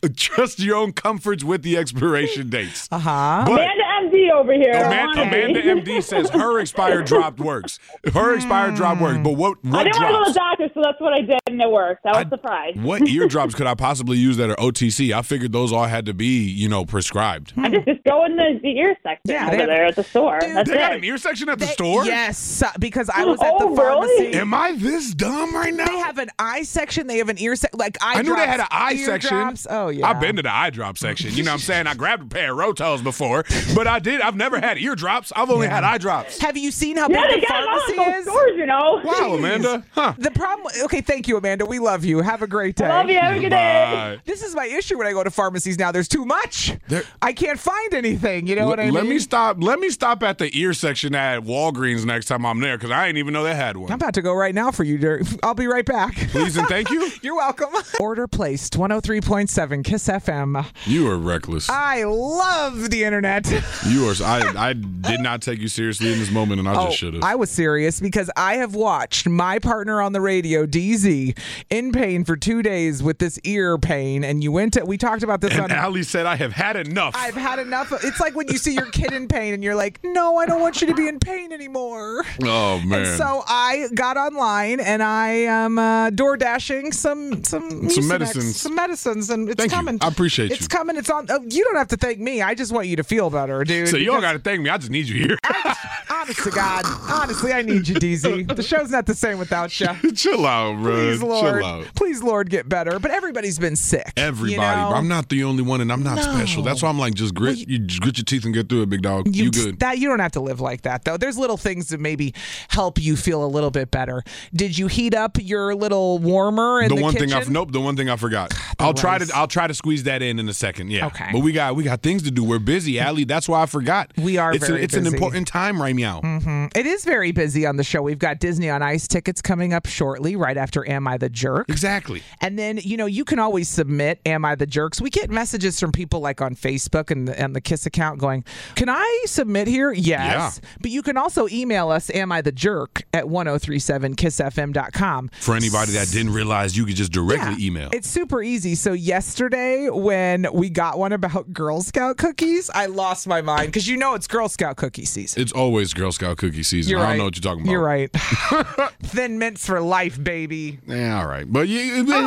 own comforts with the expiration dates. Amanda MD over here. Amanda MD says her expired drop works. Her expired drop works. But what I didn't drops? want to go to the doctor, so that's what I did, and it worked. I was surprised. What eardrops could I possibly use that are OTC? I figured those all had to be, prescribed. I just go in the ear section over there at the store. That's They got an ear section at the store? Yes, because I was at the pharmacy. Am I this dumb right now? They have an eye section. They have an ear section. Like eye I knew drops, they had an eye section. drops. Oh, yeah. I've been to the eye drop section. You know what I'm saying? I grabbed a pair of Rotos before, but I've never had ear drops. I've only had eye drops. Have you seen how big the pharmacy is? Stores, Wow, Jeez. Amanda. Huh. The problem. Okay, thank you, Amanda. We love you. Have a great day. Love you. Have a good day. This is my issue when I go to pharmacies now. There's too much. I can't find anything. You know what I mean? Let me stop at the ear section at Walgreens next time I'm there because I didn't even know they had one. I'm about to go right now for you, Derek. I'll be right back. Please and thank you. You're welcome. Order placed. 103.7 Kiss FM. You are reckless. I love the internet. You are. I did not take you seriously in this moment, and I just should have. I was serious because I have watched my partner on the radio, DZ, in pain for 2 days with this ear pain, and we talked about this. And Allie said, "I have had enough. I've had enough." It's like when you see your kid in pain, and you're like, "No, I don't want you to be in pain anymore." Oh man! And so I got online and I am door dashing some medicines, and it's coming. I appreciate you. It's coming. It's on. You don't have to thank me. I just want you to feel better, dude. So you don't got to thank me. I just need you here. Honest to God, honestly, I need you, DZ. The show's not the same without you. Chill out, bro. Please, Lord. Chill out. Please, Lord, get better. But everybody's been sick. Everybody. But I'm not the only one, and I'm not special. That's why I'm like, just grit your teeth and get through it, big dog. You good. You don't have to live like that, though. There's little things that maybe help you feel a little bit better. Did you heat up your little warmer in the kitchen? The one thing I forgot. I'll try to squeeze that in a second. Yeah. Okay. But we got things to do. We're busy, Allie. That's why I forgot. We are very busy. It's an important time right now. Mm-hmm. It is very busy on the show. We've got Disney on Ice tickets coming up shortly, right after Am I the Jerk? Exactly. And then, you can always submit Am I the Jerks? We get messages from people like on Facebook and the Kiss account going, can I submit here? Yes. Yeah. But you can also email us, Am I the Jerk, at 1037kissfm.com. For anybody that didn't realize, you could just directly email. It's super easy. So yesterday when we got one about Girl Scout cookies, I lost my mind. fine, because you know it's Girl Scout cookie season. It's always Girl Scout cookie season. You're I don't right. know what you're talking about. You're right. Thin Mints for life, baby. Yeah, all right. But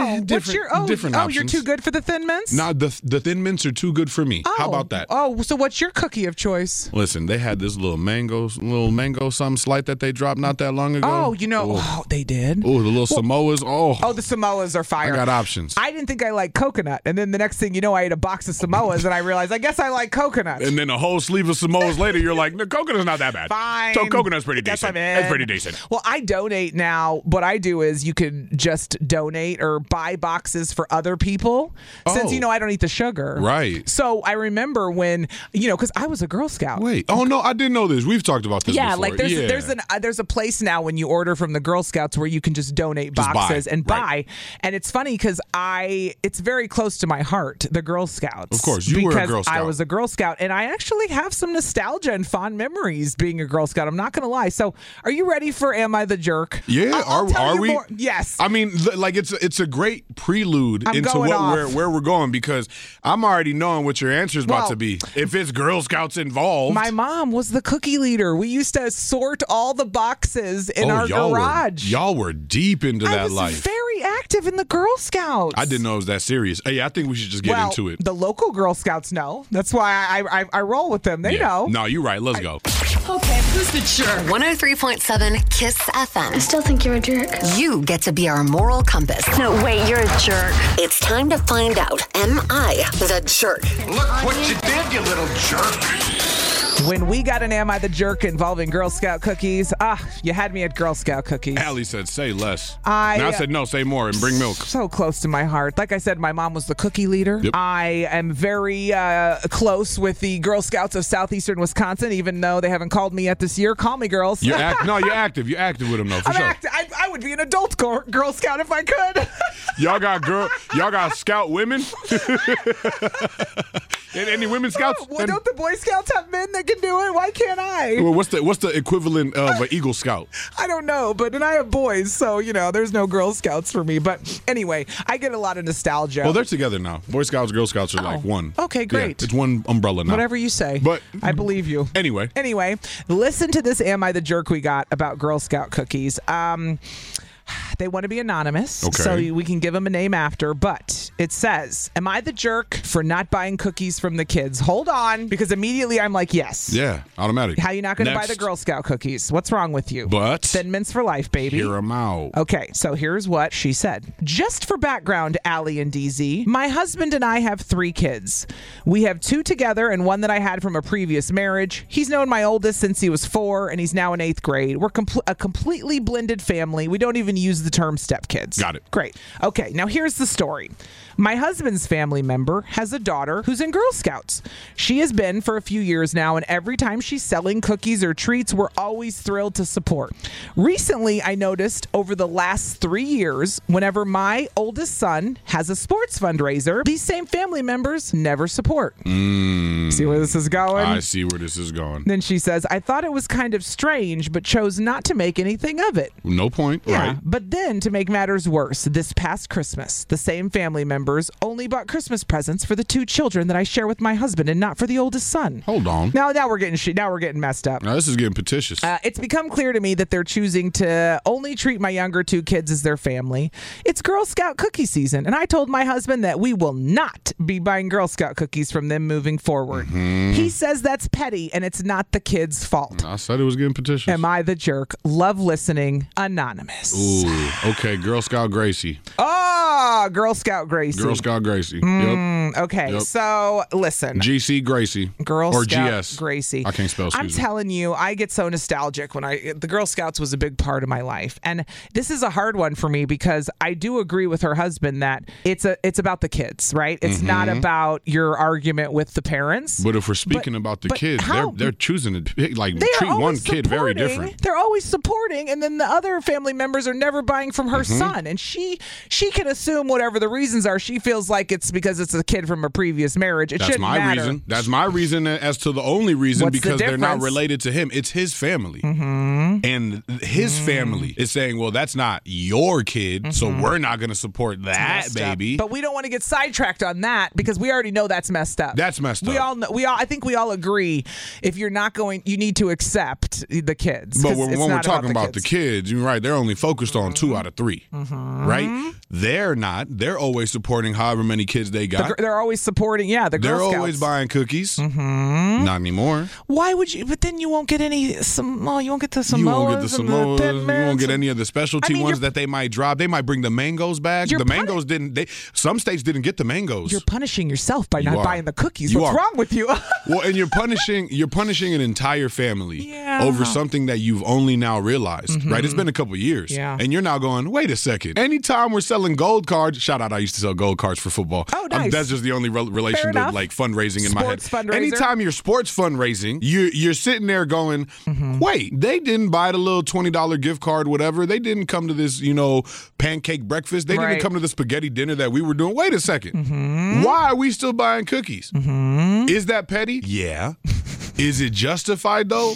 different options. You're too good for the Thin Mints? No, the Thin Mints are too good for me. How about that? Oh, so what's your cookie of choice? Listen, they had this little mango something slight that they dropped not that long ago. Oh, they did? Oh, the little Samoas. Oh, the Samoas are fire. I got options. I didn't think I liked coconut. And then the next thing you know, I ate a box of Samoas and I realized, I guess I like coconut. And then a whole sleeve of Samoas later, you're like, no, coconut's not that bad. Fine. So coconut's pretty decent. It's pretty decent. Well, I donate now. What I do is you can just donate or buy boxes for other people since, I don't eat the sugar. Right. So I remember when, because I was a Girl Scout. Wait. Oh, no, I didn't know this. We've talked about this before. Like there's a place now when you order from the Girl Scouts where you can just donate boxes and buy. And it's funny because it's very close to my heart, the Girl Scouts. Of course, you were a Girl Scout. I was a Girl Scout, and I actually have some nostalgia and fond memories being a Girl Scout. I'm not going to lie. So, are you ready for Am I the Jerk? Yeah, are we? More. Yes. I mean, it's a great prelude into where we're going because I'm already knowing what your answer is about to be. If it's Girl Scouts involved. My mom was the cookie leader. We used to sort all the boxes in our garage. Y'all were deep into that life. I was very active in the Girl Scouts. I didn't know it was that serious. Hey, I think we should just get into it. The local Girl Scouts know. That's why I roll with them. They know. No, you're right. Let's go. Okay, who's the jerk? 103.7 KISS FM. I still think you're a jerk. You get to be our moral compass. No, wait, you're a jerk. It's time to find out, am I the jerk? Look what you did, you little jerk. When we got an Am I the Jerk involving Girl Scout cookies, you had me at Girl Scout cookies. Allie said, say less. I said, no, say more and bring milk. So close to my heart. Like I said, my mom was the cookie leader. Yep. I am very close with the Girl Scouts of Southeastern Wisconsin, even though they haven't called me yet this year. Call me, girls. You're active. You're active with them, though, for sure. I would be an adult Girl Scout if I could. Y'all got Scout women? Any women Scouts? Well, don't the Boy Scouts have men that can do it? Why can't I? Well, what's the equivalent of an Eagle Scout? I don't know, and I have boys, so, there's no Girl Scouts for me. But anyway, I get a lot of nostalgia. Well, they're together now. Boy Scouts, Girl Scouts are like one. Okay, great. Yeah, it's one umbrella now. Whatever you say. But I believe you. Anyway, listen to this Am I the Jerk we got about Girl Scout cookies. They want to be anonymous, so we can give them a name after. But it says, am I the jerk for not buying cookies from the kids? Hold on, because immediately I'm like, yes. Yeah, automatic. How you not going to buy the Girl Scout cookies? What's wrong with you? But Thin Mints for life, baby. Hear them out. Okay, so here's what she said. Just for background, Allie and DZ, my husband and I have 3 kids. We have 2 together and 1 that I had from a previous marriage. He's known my oldest since he was 4, and he's now in 8th grade. We're a completely blended family. We don't even use the term stepkids. Got it. Great. Okay, now here's the story. My husband's family member has a daughter who's in Girl Scouts. She has been for a few years now, and every time she's selling cookies or treats, we're always thrilled to support. Recently, I noticed over the last 3 years, whenever my oldest son has a sports fundraiser, these same family members never support. See where this is going? I see where this is going. Then she says, I thought it was kind of strange, but chose not to make anything of it. No point. Yeah, right. But then, to make matters worse, this past Christmas, the same family members only bought Christmas presents for the 2 children that I share with my husband and not for the oldest son. Hold on. Now we're getting messed up. Now this is getting petitious. It's become clear to me that they're choosing to only treat my younger 2 kids as their family. It's Girl Scout cookie season, and I told my husband that we will not be buying Girl Scout cookies from them moving forward. Mm-hmm. He says that's petty, and it's not the kids' fault. I said it was getting petitious. Am I the jerk? Love listening. Anonymous. Ooh, okay. Girl Scout Gracie. Oh, Girl Scout Gracie. Girl Scout Gracie. Yep. Okay, Yep. So listen. GC Gracie. Girl or Scout GS. Gracie. I can't spell. I'm telling you, I get so nostalgic when the Girl Scouts was a big part of my life, and this is a hard one for me because I do agree with her husband that it's about the kids, right? It's not about your argument with the parents. But if we're speaking about the kids, they're choosing to treat one kid very different. They're always supporting, and then the other family members are never buying from her son, and she can assume whatever the reasons are, she feels like it's because it's a kid from a previous marriage. It shouldn't matter. Reason. That's my reason as to the only reason. What's because the they're not related to him. It's his family. And his family is saying, well, that's not your kid, so we're not going to support that baby. But we don't want to get sidetracked on that because we already know that's messed up. That's messed up. I think we all agree if you're not going, you need to accept the kids. But when we're talking about the kids, you're right, they're only focused on 2 out of 3, right? They're not. They're always supporting however many kids they got. They're always supporting, the Girl Scouts. They're always buying cookies. Not anymore. Why would you? But then you won't get any. You won't get the Samoas. You won't get the Samoas. You won't get any of the specialty ones that they might drop. They might bring the mangoes back. The mangoes didn't. Some states didn't get the mangoes. You're punishing yourself by not buying the cookies. What's wrong with you? Well, and you're punishing an entire family over something that you've only now realized. Right? It's been a couple years, and you're now going, wait a second. Anytime we're selling gold cards, shout out, I used to sell gold cards for football. Oh, nice. That's just the only relation to like fundraising in my head. Fundraiser. Anytime you're sports fundraising, you're sitting there going, wait, they didn't buy the little $20 gift card, whatever. They didn't come to this, pancake breakfast. They didn't come to the spaghetti dinner that we were doing. Wait a second. Why are we still buying cookies? Is that petty? Yeah. Is it justified though?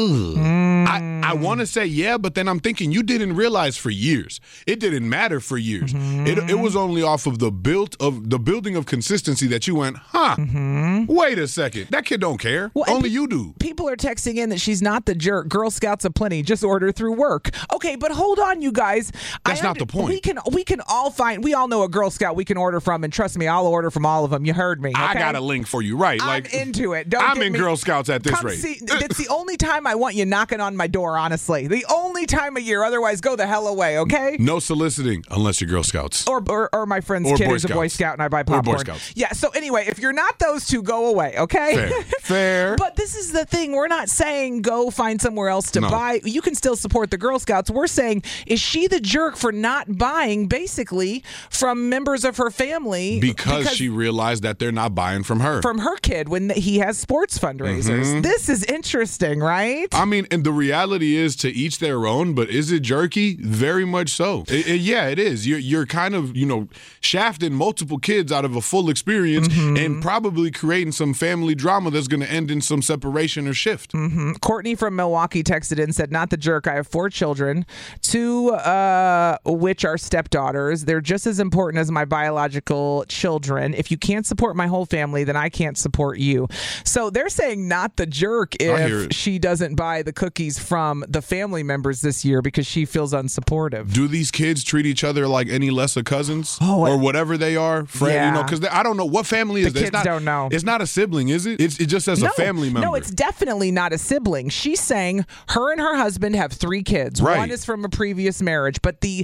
I want to say yeah, but then I'm thinking you didn't realize for years. It didn't matter for years. It was only off of the building of consistency that you went, wait a second. That kid don't care. Well, only you do. People are texting in that she's not the jerk. Girl Scouts aplenty. Just order through work. Okay, but hold on, you guys. That's not the point. We can all we all know a Girl Scout we can order from, and trust me, I'll order from all of them. You heard me. Okay? I got a link for you, right? I'm into it. I'm in Girl Scouts at this rate. It's the only time I want you knocking on my door, honestly. The only time of year. Otherwise, go the hell away, okay? No soliciting unless you're Girl Scouts. Or my friend's kid is a Boy Scout and I buy popcorn. Or Boy Scouts. Yeah, so anyway, if you're not those two, go away, okay? Fair. But this is the thing. We're not saying go find somewhere else to buy. You can still support the Girl Scouts. We're saying, is she the jerk for not buying, basically, from members of her family? Because she realized that they're not buying from her. From her kid when he has sports fundraisers. This is interesting, right? I mean, and the reality is to each their own, but is it jerky? Very much so. Yeah, it is. You're kind of, shafting multiple kids out of a full experience and probably creating some family drama that's going to end in some separation or shift. Courtney from Milwaukee texted in and said, not the jerk. I have 4 children, 2 which are stepdaughters. They're just as important as my biological children. If you can't support my whole family, then I can't support you. So they're saying not the jerk if she doesn't buy the cookies from the family members this year because she feels unsupportive. Do these kids treat each other like any less of cousins or whatever they are? Fred, because I don't know what family is. The kids don't know. It's not a sibling, is it? It just says a family member. No, it's definitely not a sibling. She's saying her and her husband have 3 kids. Right. One is from a previous marriage,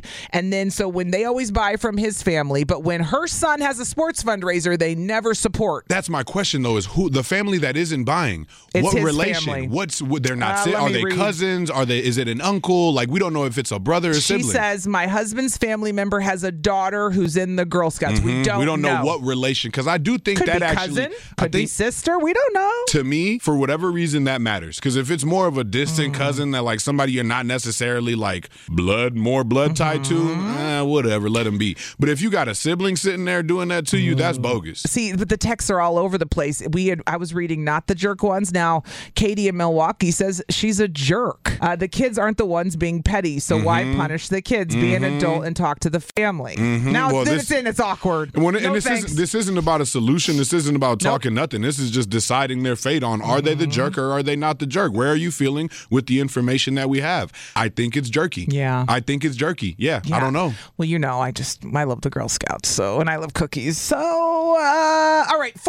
so when they always buy from his family, but when her son has a sports fundraiser, they never support. That's my question though: is who the family that isn't buying? It's what his relation? Family. They're not? Are they cousins? Is it an uncle? Like we don't know if it's a brother or sibling. She says my husband's family member has a daughter who's in the Girl Scouts. We don't know what relation, because I do think could that be actually cousin, could be sister. We don't know. To me, for whatever reason, that matters. Because if it's more of a distant cousin that like somebody you're not necessarily like more blood tied to, whatever, let them be. But if you got a sibling sitting there doing that to you, that's bogus. See, but the texts are all over the place. I was reading not the jerk ones. Now, Katie in Milwaukee says she's a jerk. The kids aren't the ones being petty, so why punish the kids? Be an adult and talk to the family. Now, it's awkward. This isn't about a solution. This isn't about talking nothing. This is just deciding their fate on are they the jerk or are they not the jerk? Where are you feeling with the information that we have? I think it's jerky. Yeah. I think it's jerky. Yeah. I don't know. Well, I love the Girl Scouts, and I love cookies. So, all right,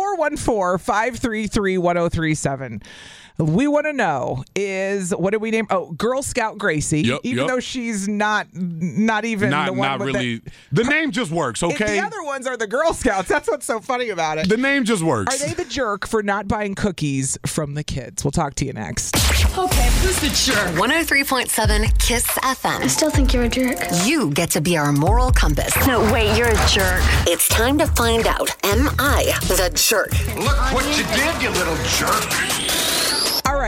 414-533-1037. We want to know what did we name? Oh, Girl Scout Gracie. Even though she's not even the one. Not really. The name just works, okay? The other ones are the Girl Scouts. That's what's so funny about it. The name just works. Are they the jerk for not buying cookies from the kids? We'll talk to you next. Okay, who's the jerk? 103.7 KISS FM. I still think you're a jerk. You get to be our moral compass. No, wait, you're a jerk. It's time to find out, am I the jerk? Look what you did, you little jerk. All right,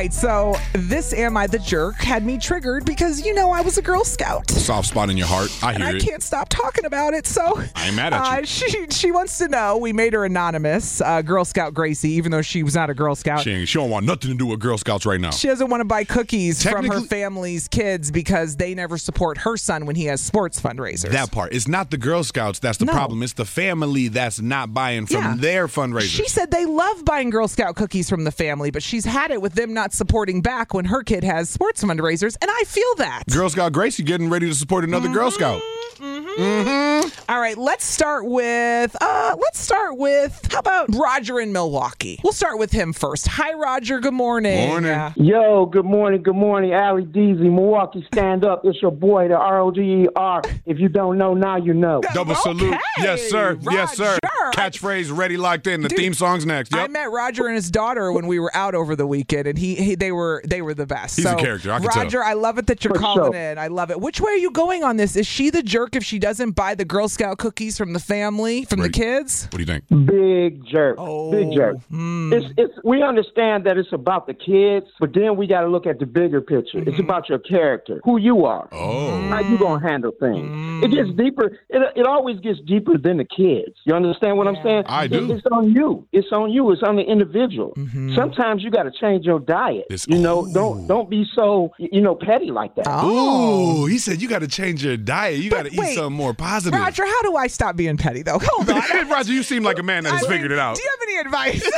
right, so this Am I the Jerk had me triggered because, I was a Girl Scout. Soft spot in your heart. I hear I it. can't stop talking about it, so I ain't mad at you. She wants to know. We made her anonymous, Girl Scout Gracie, even though she was not a Girl Scout. She don't want nothing to do with Girl Scouts right now. She doesn't want to buy cookies from her family's kids because they never support her son when he has sports fundraisers. That part. It's not the Girl Scouts that's the problem. It's the family that's not buying from their fundraisers. She said they love buying Girl Scout cookies from the family, but she's had it with them not supporting back when her kid has sports fundraisers, and I feel that. Girl Scout Gracie getting ready to support another Girl Scout. All right, let's start with how about Roger in Milwaukee? We'll start with him first. Hi, Roger. Good morning. Morning. Yo, good morning. Good morning. Allie Deasy, Milwaukee, stand up. It's your boy, the ROGER. If you don't know, now you know. Double salute. Yes, sir. Roger. Yes, sir. Catchphrase ready, locked in. The theme song's next. Yep. I met Roger and his daughter when we were out over the weekend, and they were the best. He's a character. I can Roger, tell. I love it that you're calling in. I love it. Which way are you going on this? Is she the jerk if she doesn't buy the Girl Scout cookies from the family, from the kids? What do you think? Big jerk. Big jerk. We understand that it's about the kids, but then we got to look at the bigger picture. It's about your character, who you are. How you going to handle things. It gets deeper. It always gets deeper than the kids. You understand what I'm saying? I do. It's on you. It's on you. It's on the individual. Sometimes you got to change your diet. Don't be so, petty like that. Oh, he said you got to change your diet. You got to eat something more positive. Roger, how do I stop being petty, though? Hold on. Roger, you seem like a man that has figured it out. Do you have any advice?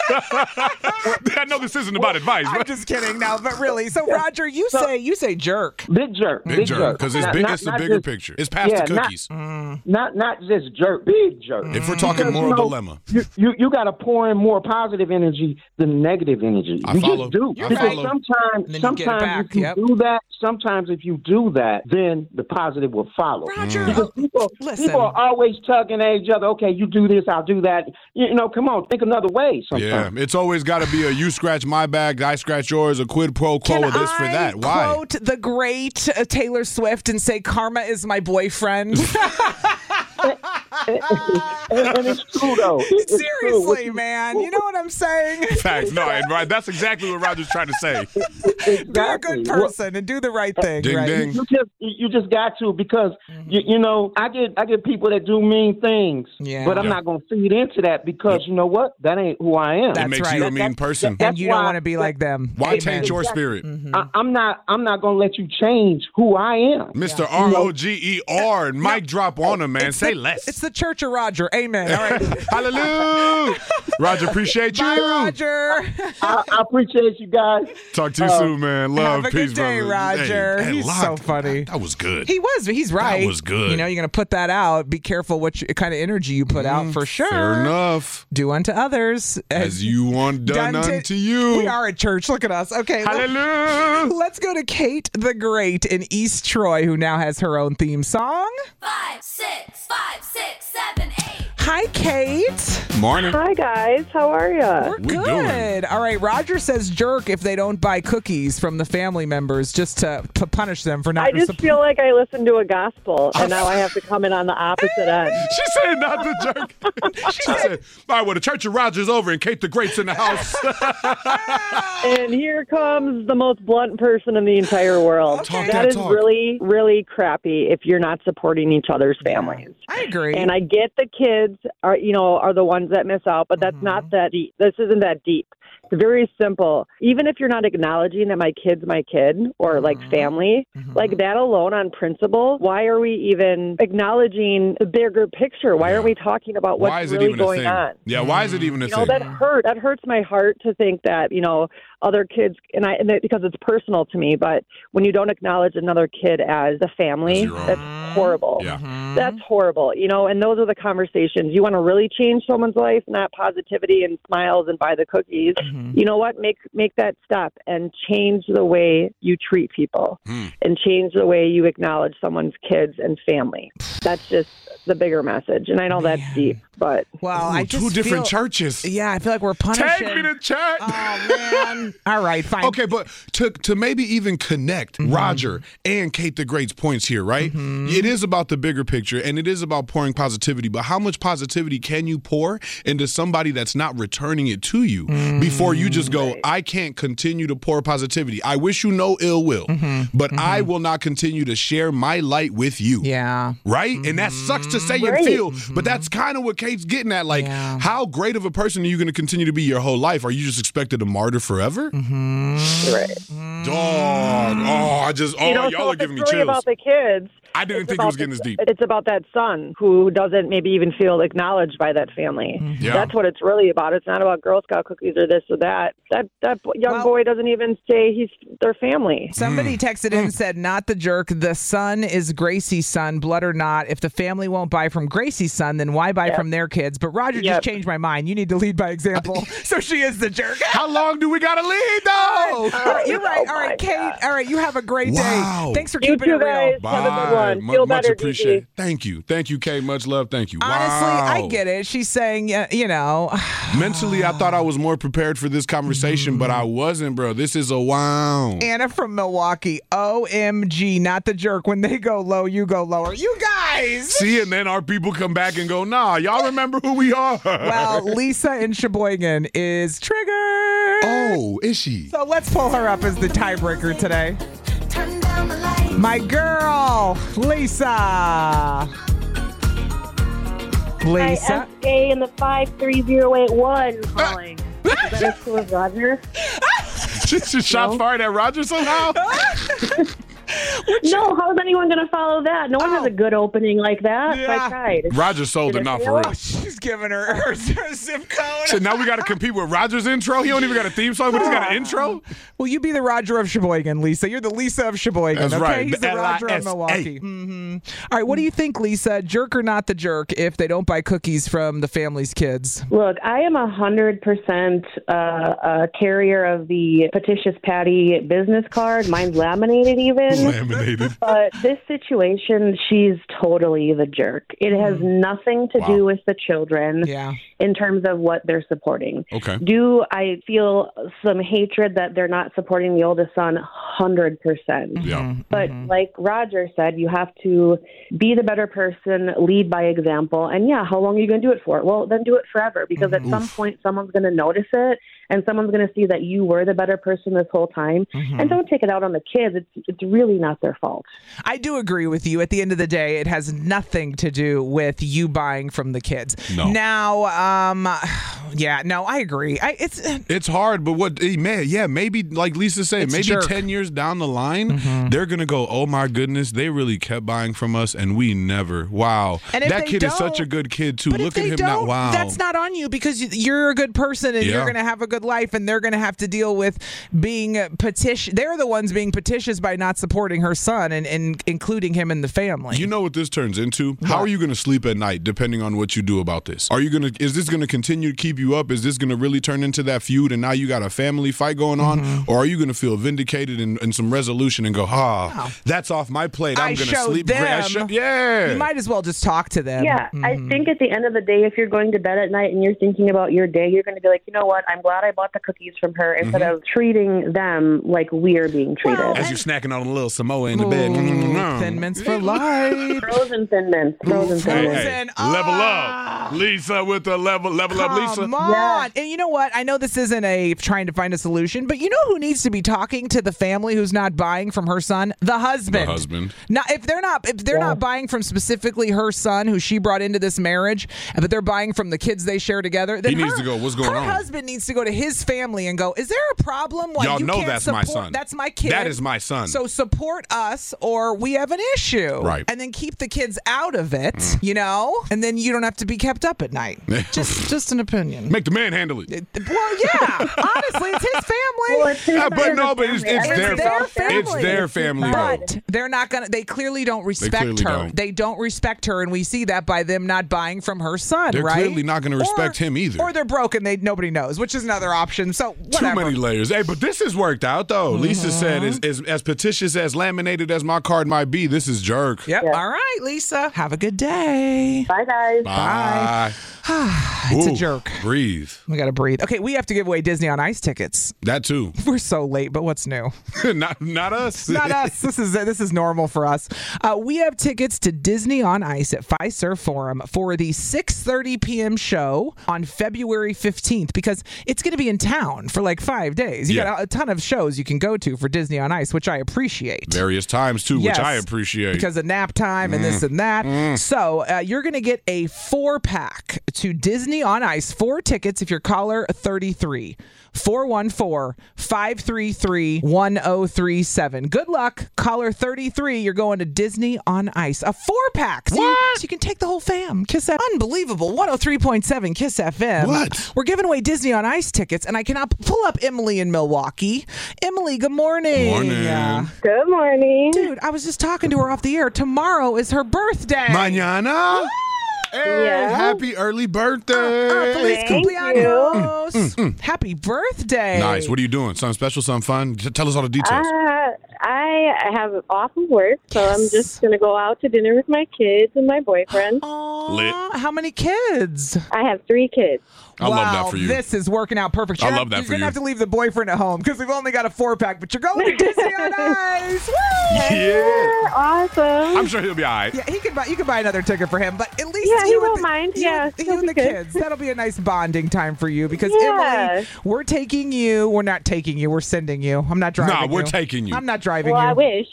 I know this isn't about advice. I'm just kidding. No, but really. So, Roger, you say jerk. Big jerk. Big jerk. Because it's the bigger picture. It's past the cookies. Not just jerk. Big jerk. If we're talking moral dilemma. You got to pour in more positive energy than negative energy. I follow. Just do. Because sometimes if you do that, sometimes if you do that, then the positive will follow. Roger, because people are always tugging at each other. Okay, you do this, I'll do that. Come on, think another way sometimes. Yeah, it's always got to be a you scratch my back, I scratch yours, a quid pro quo of this for that. Why? Quote the great Taylor Swift and say, "Karma is my boyfriend." and it's true, though. Seriously, true. Man. You know what I'm saying? Facts. No, right. That's exactly what Roger's trying to say. Exactly. Be a good person and do the right thing. Ding, right? ding. You just got to, because I get people that do mean things, but I'm not going to feed into that because you know what? That ain't who I am. It makes you a mean person. And you don't want to be like them. Why taint your spirit? I'm not going to let you change who I am. Mr. ROGER. Mic drop on him, man. Say less. It's the Church of Roger. Amen. All right. Hallelujah. Roger, appreciate you. Bye, Roger. I appreciate you guys. Talk to you soon, man. Love, have a peace, good day, brother. Roger. Hey, He's so funny. That was good. He was. He's right. That was good. You're going to put that out. Be careful what kind of energy you put out, for sure. Fair enough. Do unto others as you want done unto you. We are at church. Look at us. Okay. Hallelujah. Let's go to Kate the Great in East Troy, who now has her own theme song. 5, 6, 5, 6, 7, 8. Hi, Kate. Morning. Hi, guys. How are you? We're good. All right. Roger says jerk if they don't buy cookies from the family members just to punish them for not. I just feel like I listened to a gospel, and now I have to come in on the opposite end. She said not the jerk. She said, all right, well, the Church of Roger's over and Kate the Great's in the house. And here comes the most blunt person in the entire world. That is really, really crappy if you're not supporting each other's families. I agree. And I get the kids are the ones that miss out, but that's not that deep. This isn't that deep. It's very simple. Even if you're not acknowledging that my kid's my kid or like family, like that alone on principle, why are we even acknowledging the bigger picture? Why aren't we talking about what's really going on? Yeah, why is it even a thing? That hurts my heart to think that, other kids, because it's personal to me, but when you don't acknowledge another kid as a family, that's horrible. Yeah. That's horrible, and those are the conversations. You want to really change someone's life, not positivity and smiles and buy the cookies. You know what? Make that step and change the way you treat people and change the way you acknowledge someone's kids and family. That's just the bigger message. And I know that's deep. But I just two different feel, churches. Yeah, I feel like we're punishing. Take me to church. Oh man. All right, fine. Okay, but to maybe even connect Roger and Kate the Great's points here, right? It is about the bigger picture, and it is about pouring positivity. But how much positivity can you pour into somebody that's not returning it to you before you just go, I can't continue to pour positivity. I wish you no ill will, but I will not continue to share my light with you. Yeah. Right? And that sucks to say and feel, but that's kind of what Kate's getting at. Like, how great of a person are you going to continue to be your whole life? Are you just expected to martyr forever? Right. Dog. Y'all are giving me it's really chills. about the kids. I didn't think it was getting this deep. It's about that son who doesn't maybe even feel acknowledged by that family. Yeah. That's what it's really about. It's not about Girl Scout cookies or this or that. That young boy doesn't even say he's their family. Somebody texted in and said, not the jerk. The son is Gracie's son, blood or not. If the family won't buy from Gracie's son, then why buy from their kids? But Roger just changed my mind. You need to lead by example. So she is the jerk. How long do we got to lead, though? You're right. All right, Kate. All right, you have a great day. Thanks for keeping it real. Guys. Bye. Have a good one. Feel Much better, appreciated. DG. Thank you, Kate. Much love. Thank you. Honestly, Wow. I get it. She's saying, Mentally, I thought I was more prepared for this conversation, but I wasn't, bro. This is a wow. Anna from Milwaukee. OMG, not the jerk. When they go low, you go lower. You guys. See, and then our people come back and go, nah, y'all remember who we are. Well, Lisa in Sheboygan is triggered. Oh, is she? So let's pull her up as the tiebreaker today. My girl, Lisa. Lisa. ISA in the 53081 calling. Is that a Roger? She shot fired at Roger somehow? No, how is anyone going to follow that? No one has a good opening like that. So I tried. Roger sold it, not for real. She's giving her zip code. So now we got to compete with Roger's intro? He don't even got a theme song, but he's got an intro? Well, you be the Roger of Sheboygan, Lisa. You're the Lisa of Sheboygan. That's okay? right. He's the Roger of Milwaukee. All right, what do you think, Lisa? Jerk or not the jerk if they don't buy cookies from the family's kids? Look, I am 100% a carrier of the Petitious Patty business card. Mine's laminated even. Laminated. But this situation, she's totally the jerk. It has nothing to do with the children in terms of what they're supporting. Okay. Do I feel some hatred that they're not supporting the oldest son? 100%. Yeah. But like Roger said, you have to be the better person, lead by example. And how long are you going to do it for? Well, then do it forever, because at some point someone's going to notice it and someone's going to see that you were the better person this whole time. And don't take it out on the kids. It's really not their fault. I do agree with you. At the end of the day, it has nothing to do with you buying from the kids. No. Now, I agree. It's hard, but maybe like Lisa said, maybe 10 years down the line, they're going to go, oh my goodness, they really kept buying from us and we never. Wow. And if that they kid is don't- such a good kid too. But Look if at they him don't, now. Wow. that's not on you, because you're a good person and you're going to have a good life, and they're going to have to deal with being they're the ones being petitious by not supporting her son and including him in the family. You know what this turns into? How are you going to sleep at night depending on what you do about this? Is this going to continue to keep you up? Is this going to really turn into that feud and now you got a family fight going on? Or are you going to feel vindicated and some resolution and go, that's off my plate. I'm going to sleep great. You might as well just talk to them. Yeah, I think at the end of the day, if you're going to bed at night and you're thinking about your day, you're going to be like, you know what? I'm glad I bought the cookies from her instead of treating them like we're being treated. As you're snacking on a little Samoa in the bed. Thin Mints for life. Frozen Thin Mints. Frozen Thin Mints. Hey, level up. Lisa with the level up, Lisa. Come on. And you know what? I know this isn't a trying to find a solution, but you know who needs to be talking to the family who's not buying from her son? The husband. The husband. Now, if they're not buying from specifically her son, who she brought into this marriage, but they're buying from the kids they share together, then he needs to go, what's going on? Her husband needs to go to his family and go, is there a problem? Why Y'all you know can't that's my support- son. That's my kid. That is my son. So support us or we have an issue. Right. And then keep the kids out of it, and then you don't have to be kept up at night. Just an opinion. opinion. Make the man handle it. Well, yeah. Honestly, it's his family. Well, it's their family. But they're not gonna. They clearly don't respect her. They don't respect her, and we see that by them not buying from her son. They're right? clearly not going to respect him either. Or they're broken. Nobody knows, which is another option. So whatever. Too many layers. Hey, but this has worked out though. Lisa said, as petitious as laminated as my card might be, this is jerk. Yep. Yeah. All right, Lisa. Have a good day. Bye, guys. Bye. It's a jerk. Breathe. We got to breathe. Okay, we have to give away Disney on Ice tickets. That too. We're so late, but what's new? not us. Not us. This is normal for us. We have tickets to Disney on Ice at Fiserv Forum for the 6:30 p.m. show on February 15th because it's going to be in town for like 5 days. You got a ton of shows you can go to for Disney on Ice, which I appreciate. Various times too, which I appreciate. Because of nap time and this and that. So you're going to get a 4-pack to Disney on Ice. 4 tickets if you're caller 33. 414-533-1037. Good luck. Caller 33, you're going to Disney on Ice. A 4-pack. So you can take the whole fam. Kiss FM. Unbelievable. 103.7 Kiss FM. What? We're giving away Disney on Ice tickets, and I cannot pull up Emily in Milwaukee. Emily, good morning. Good morning. Dude, I was just talking to her off the air. Tomorrow is her birthday. Mañana? Hey, happy early birthday. Feliz cumpleaños. Happy birthday. Nice. What are you doing? Something special, something fun? Tell us all the details. I have off of work, so I'm just going to go out to dinner with my kids and my boyfriend. Lit. How many kids? I have 3 kids. I love that for you. This is working out perfect. I love that for you. You're going to have to leave the boyfriend at home because we've only got a 4-pack, but you're going to Disney on Ice. Woo! Yeah. Awesome. I'm sure he'll be all right. Yeah, you can buy another ticket for him, but at least he won't mind. You and the kids. That'll be a nice bonding time for you because Emily, we're taking you. We're not taking you. We're sending you. I'm not driving you. No, we're taking you. I'm not driving you. I wish.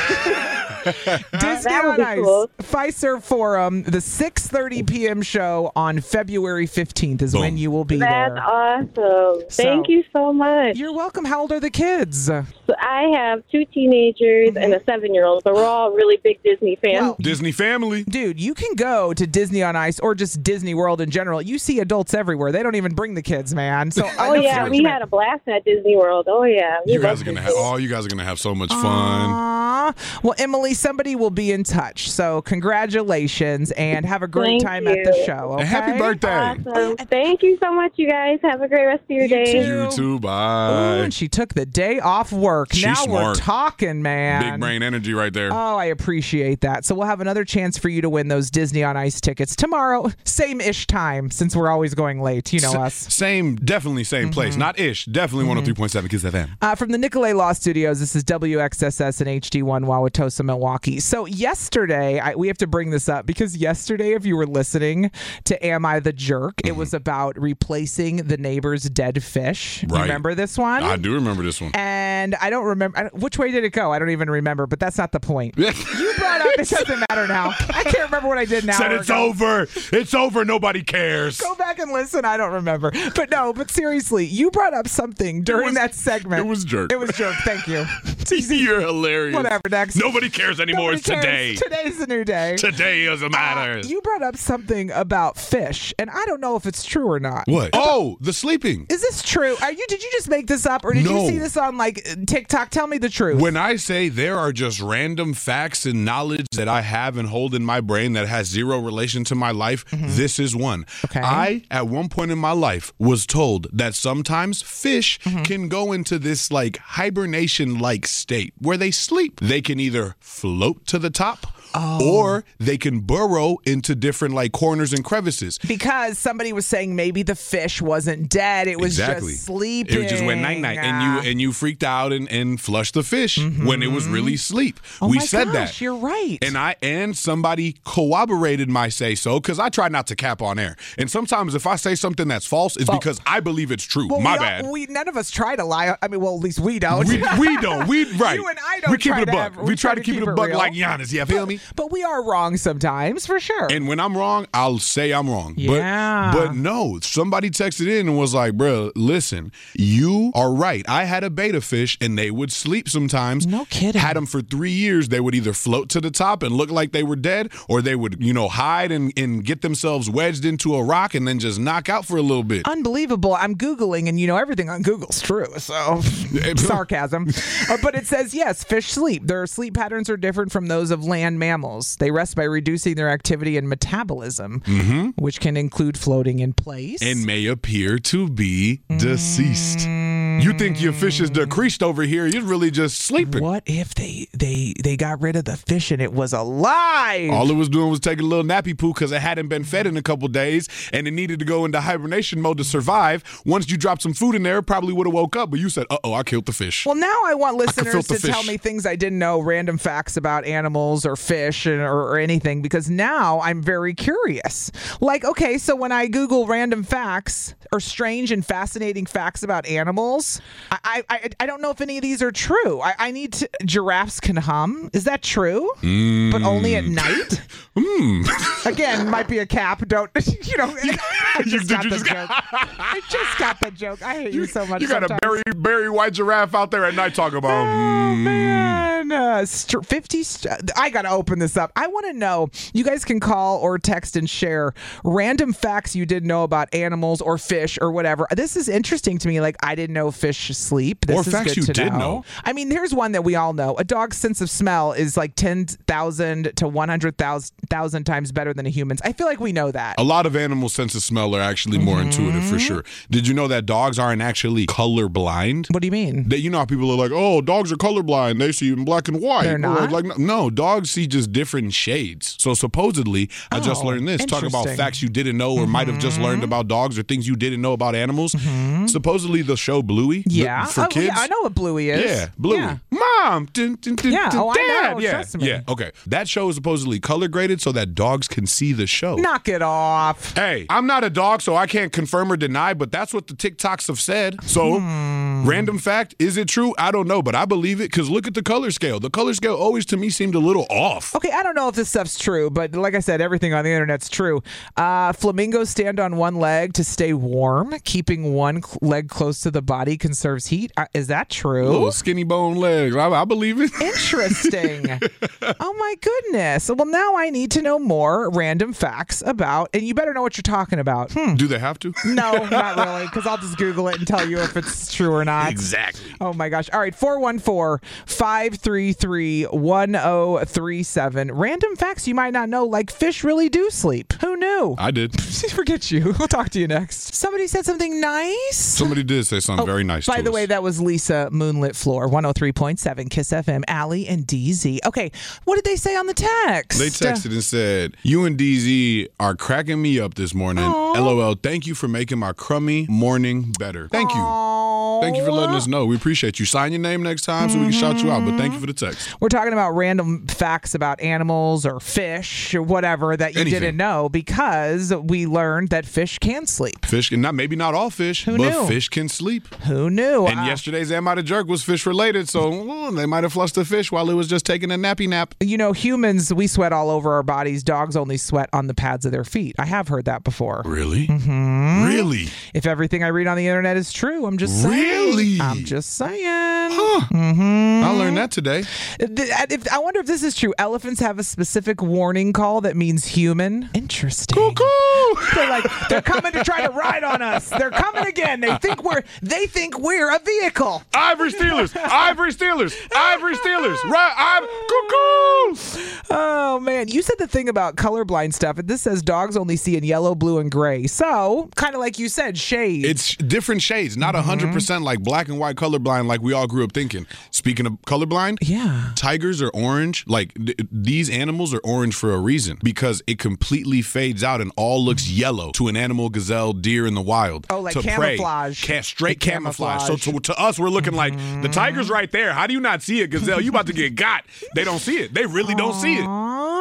Disney on Ice. Cool. Fiserv Forum, the 6:30 p.m. show on February 15th is when you will be there. That's awesome. Thank you so much. You're welcome. How old are the kids? So I have 2 teenagers and a 7-year-old, so we're all really big Disney fans. Well, Disney family. Dude, you can go to Disney on Ice or just Disney World in general. You see adults everywhere. They don't even bring the kids, man. So we had a blast at Disney World. Oh yeah. You guys are gonna have so much fun. Well, Emily, somebody will be in touch. So congratulations and have a great time at the show. Okay? And happy birthday. Awesome. Thank you so much, you guys. Have a great rest of your day. You too. Bye. Ooh, and she took the day off work. She's now smart. We're talking, man. Big brain energy right there. Oh, I appreciate that. So we'll have another chance for you to win those Disney on Ice tickets tomorrow, same-ish time, since we're always going late. You know us. Definitely same place. Not ish. Definitely 103.7 Kiss FM. From the Nicolay Law Studios, this is WXSS and HD1 Wauwatosa, Milwaukee. So yesterday, we have to bring this up because yesterday, if you were listening to Am I the Jerk, it was about replacing the neighbor's dead fish. Right. You remember this one? I do remember this one. And I don't remember. Which way did it go? I don't even remember, but that's not the point. You brought up, it doesn't matter now. I can't remember what I did now. Said it's over. It's over. Nobody cares. Go back and listen. I don't remember. But seriously, you brought up something during that segment. It was jerk. It was jerk. Thank you. You're hilarious. Whatever, next. Nobody cares anymore. Nobody It's today. Today's the new day. Today is a matter. You brought up something about fish, and I don't know if it's true or not. What? Oh, the sleeping. Is this true? Did you just make this up, or did you see this on like TikTok? Tell me the truth. When I say there are just random facts and knowledge that I have and hold in my brain that has zero relation to my life, this is one. Okay. I, at one point in my life, was told that sometimes fish can go into this like hibernation-like state where they sleep. They can either float to the top or they can burrow into different like corners and crevices. Because somebody was saying maybe the fish wasn't dead; it was just sleeping. It just went night night, and you freaked out and flushed the fish when it was really sleep. Oh we my said gosh, that. You're right. And somebody corroborated my say so because I try not to cap on air. And sometimes if I say something that's false, it's because I believe it's true. Well, my bad. None of us try to lie. I mean, well, at least we don't. We don't. We right. You and I don't. We keep try it a to buck. have- We try to keep it a buck real. like Giannis. Yeah, feel me? But we are wrong sometimes, for sure. And when I'm wrong, I'll say I'm wrong. Yeah. But no, somebody texted in and was like, bro, listen, you are right. I had a betta fish and they would sleep sometimes. No kidding. Had them for 3 years. They would either float to the top and look like they were dead, or they would, hide and get themselves wedged into a rock and then just knock out for a little bit. Unbelievable. I'm Googling, and everything on Google's true. So, sarcasm. But it says, yes, fish sleep. Their sleep patterns are different from those of land mammals. They rest by reducing their activity and metabolism, which can include floating in place. And may appear to be deceased. You think your fish is decreased over here. You're really just sleeping. What if they got rid of the fish and it was alive? All it was doing was taking a little nappy poo because it hadn't been fed in a couple days and it needed to go into hibernation mode to survive. Once you dropped some food in there, it probably would have woke up, but you said, I killed the fish. Well, now I want listeners to tell me things I didn't know, random facts about animals or fish or anything, because now I'm very curious. Like, okay, so when I Google random facts or strange and fascinating facts about animals, I don't know if any of these are true. I need to. Giraffes can hum. Is that true? But only at night? Again, might be a cap. Don't, I just got the joke. I just got the joke. I hate you so much. You got sometimes. a Barry White giraffe out there at night talking about. Oh, man. 50. I got to open this up. I want to know. You guys can call or text and share random facts you didn't know about animals or fish or whatever. This is interesting to me. Like, I didn't know fish sleep. This or is facts good you to did know. I mean, here's one that we all know. A dog's sense of smell is like 10,000 to 100,000 times better than a human's. I feel like we know that. A lot of animals' sense of smell are actually more intuitive, for sure. Did you know that dogs aren't actually colorblind? What do you mean? How people are like, oh, dogs are colorblind. They see in black and white. They're not? Like, no, dogs see just different shades. So supposedly, I just learned this. Talk about facts you didn't know or might have just learned about dogs or things you didn't know about animals. Supposedly the show Bluey. Yeah. For kids. Yeah, I know what Bluey is. Yeah, Bluey. Yeah. Mom. Dun, dun, dun, yeah, dun, I know. Yeah. Trust me. Yeah, okay. That show is supposedly color graded so that dogs can see the show. Knock it off. Hey, I'm not a dog, so I can't confirm or deny, but that's what the TikToks have said. So, random fact, is it true? I don't know, but I believe it because look at the color scale. The color scale always to me seemed a little off. Okay, I don't know if this stuff's true, but like I said, everything on the internet's true. Flamingos stand on one leg to stay warm. Keeping one leg close to the body conserves heat. Is that true? Little skinny bone legs. I believe it. Interesting. Oh my goodness. Well, now I need to know more random facts about, and you better know what you're talking about. Do they have to? No, not really, because I'll just Google it and tell you if it's true or not. Exactly. Oh my gosh. All right, 414-533-1037. Random facts you might not know, like fish really do sleep. Who knew? I did. Forget you. We'll talk to you next. Somebody said something nice. Somebody did say something very nice. By the way, that was Lisa, Moonlit Floor, 103.7 Kiss FM, Allie and DZ. Okay, what did they say on the text? They texted and said, you and DZ are cracking me up this morning. Aww. LOL, thank you for making my crummy morning better. Thank you. Thank you for letting us know. We appreciate you. Sign your name next time so we can shout you out, but thank you for the text. We're talking about random facts about animals or fish or whatever that you didn't know, because we learned that fish can sleep. Fish can, maybe not all fish, but fish can sleep. Who knew? And yesterday's Am I the Jerk was fish related, so they might have flushed the fish while it was just taking a nappy nap. You know, humans, we sweat all over our bodies. Dogs only sweat on the pads of their feet. I have heard that before. Really? Mm-hmm. Really? If everything I read on the internet is true, I'm just saying. Really? I'm just saying. Huh. Mm-hmm. I learned that today. I wonder if this is true. Elephants have a specific warning call that means human. Interesting. Cuckoo! They're coming to try to ride on us. They're coming again. They think we're a vehicle. Ivory Steelers. Ivory Steelers. Ivory Steelers. Cuckoo! Oh man, you said the thing about colorblind stuff, and this says dogs only see in yellow, blue, and gray. So, kind of like you said, shades. It's different shades, not 100% like black and white colorblind like we all grew up thinking. Speaking of colorblind, tigers are orange. Like these animals are orange for a reason, because it completely fades out and all looks yellow to an animal, gazelle, deer in the wild. Oh, like to camouflage. Prey. Straight camouflage. So to us, we're looking like the tiger's right there. How do you not see it, gazelle? You about to get got. They don't see it. They really don't see it.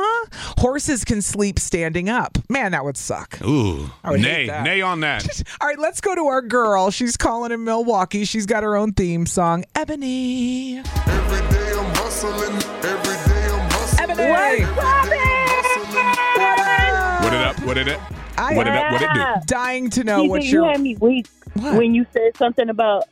Horses can sleep standing up. Man, that would suck. Ooh, nay on that. All right, let's go to our girl. She's calling in Milwaukee. She's got her own theme song, Ebony. Every day I'm hustling. Every day I'm hustling. Sammy. What it up? What it up? What it do? Dying to know what you had me weak when you said something about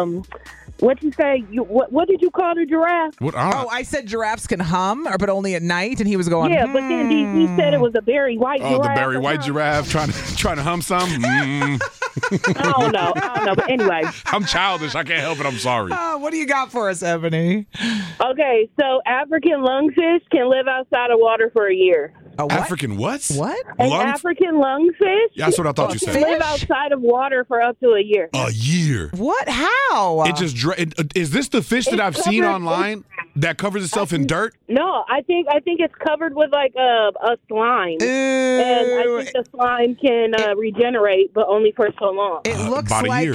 what you say? What did you call the giraffe? I said giraffes can hum, but only at night, and he was going. Yeah, but then he said it was a very white giraffe. Oh, the Barry White giraffe trying to hum some. I don't know. But anyway, I'm childish. I can't help it. I'm sorry. What do you got for us, Ebony? Okay, so African lungfish can live outside of water for a year. African what? What? African lungfish. Yeah, that's what I thought you said. Live outside of water for up to a year. A year. What? How? It just is this the fish that I've seen online that covers itself in dirt? No, I think it's covered with like a slime, and I think the slime can regenerate, but only for so long. It looks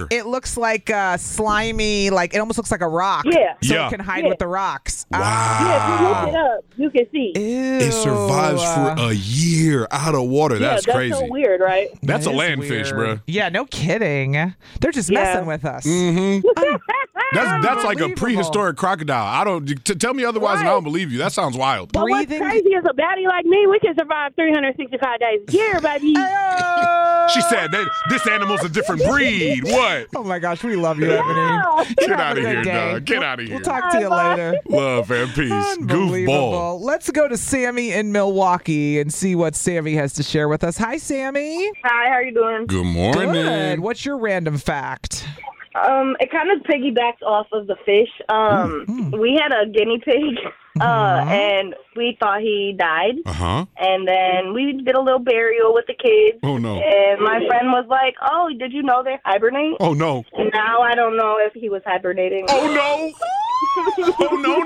like slimy, like it almost looks like a rock. Yeah, so it can hide with the rocks. Wow. Yeah, if you look it up, you can see. It survives for a year out of water. That's crazy. That's so weird, right? That's a landfish, bro. Yeah, no kidding. They're just messing with us. Mm-hmm. That's like a prehistoric crocodile. I don't tell me otherwise, and I don't believe you. That sounds wild. But what's crazy is a baddie like me, we can survive 365 days a year, baby. She said that this animal's a different breed. What? Oh my gosh, we love you, Ebony. Get out of here, dog. Get out of here. We'll talk to you later. Love and peace. Goofball. Let's go to Sammy in Milwaukee and see what Sammy has to share with us. Hi, Sammy. Hi, how are you doing? Good morning. Good. What's your random fact? It kind of piggybacks off of the fish. We had a guinea pig, and we thought he died. And then we did a little burial with the kids. Oh, no. And my friend was like, oh, did you know they hibernate? Oh, no. And now I don't know if he was hibernating. Oh, no. Oh, no.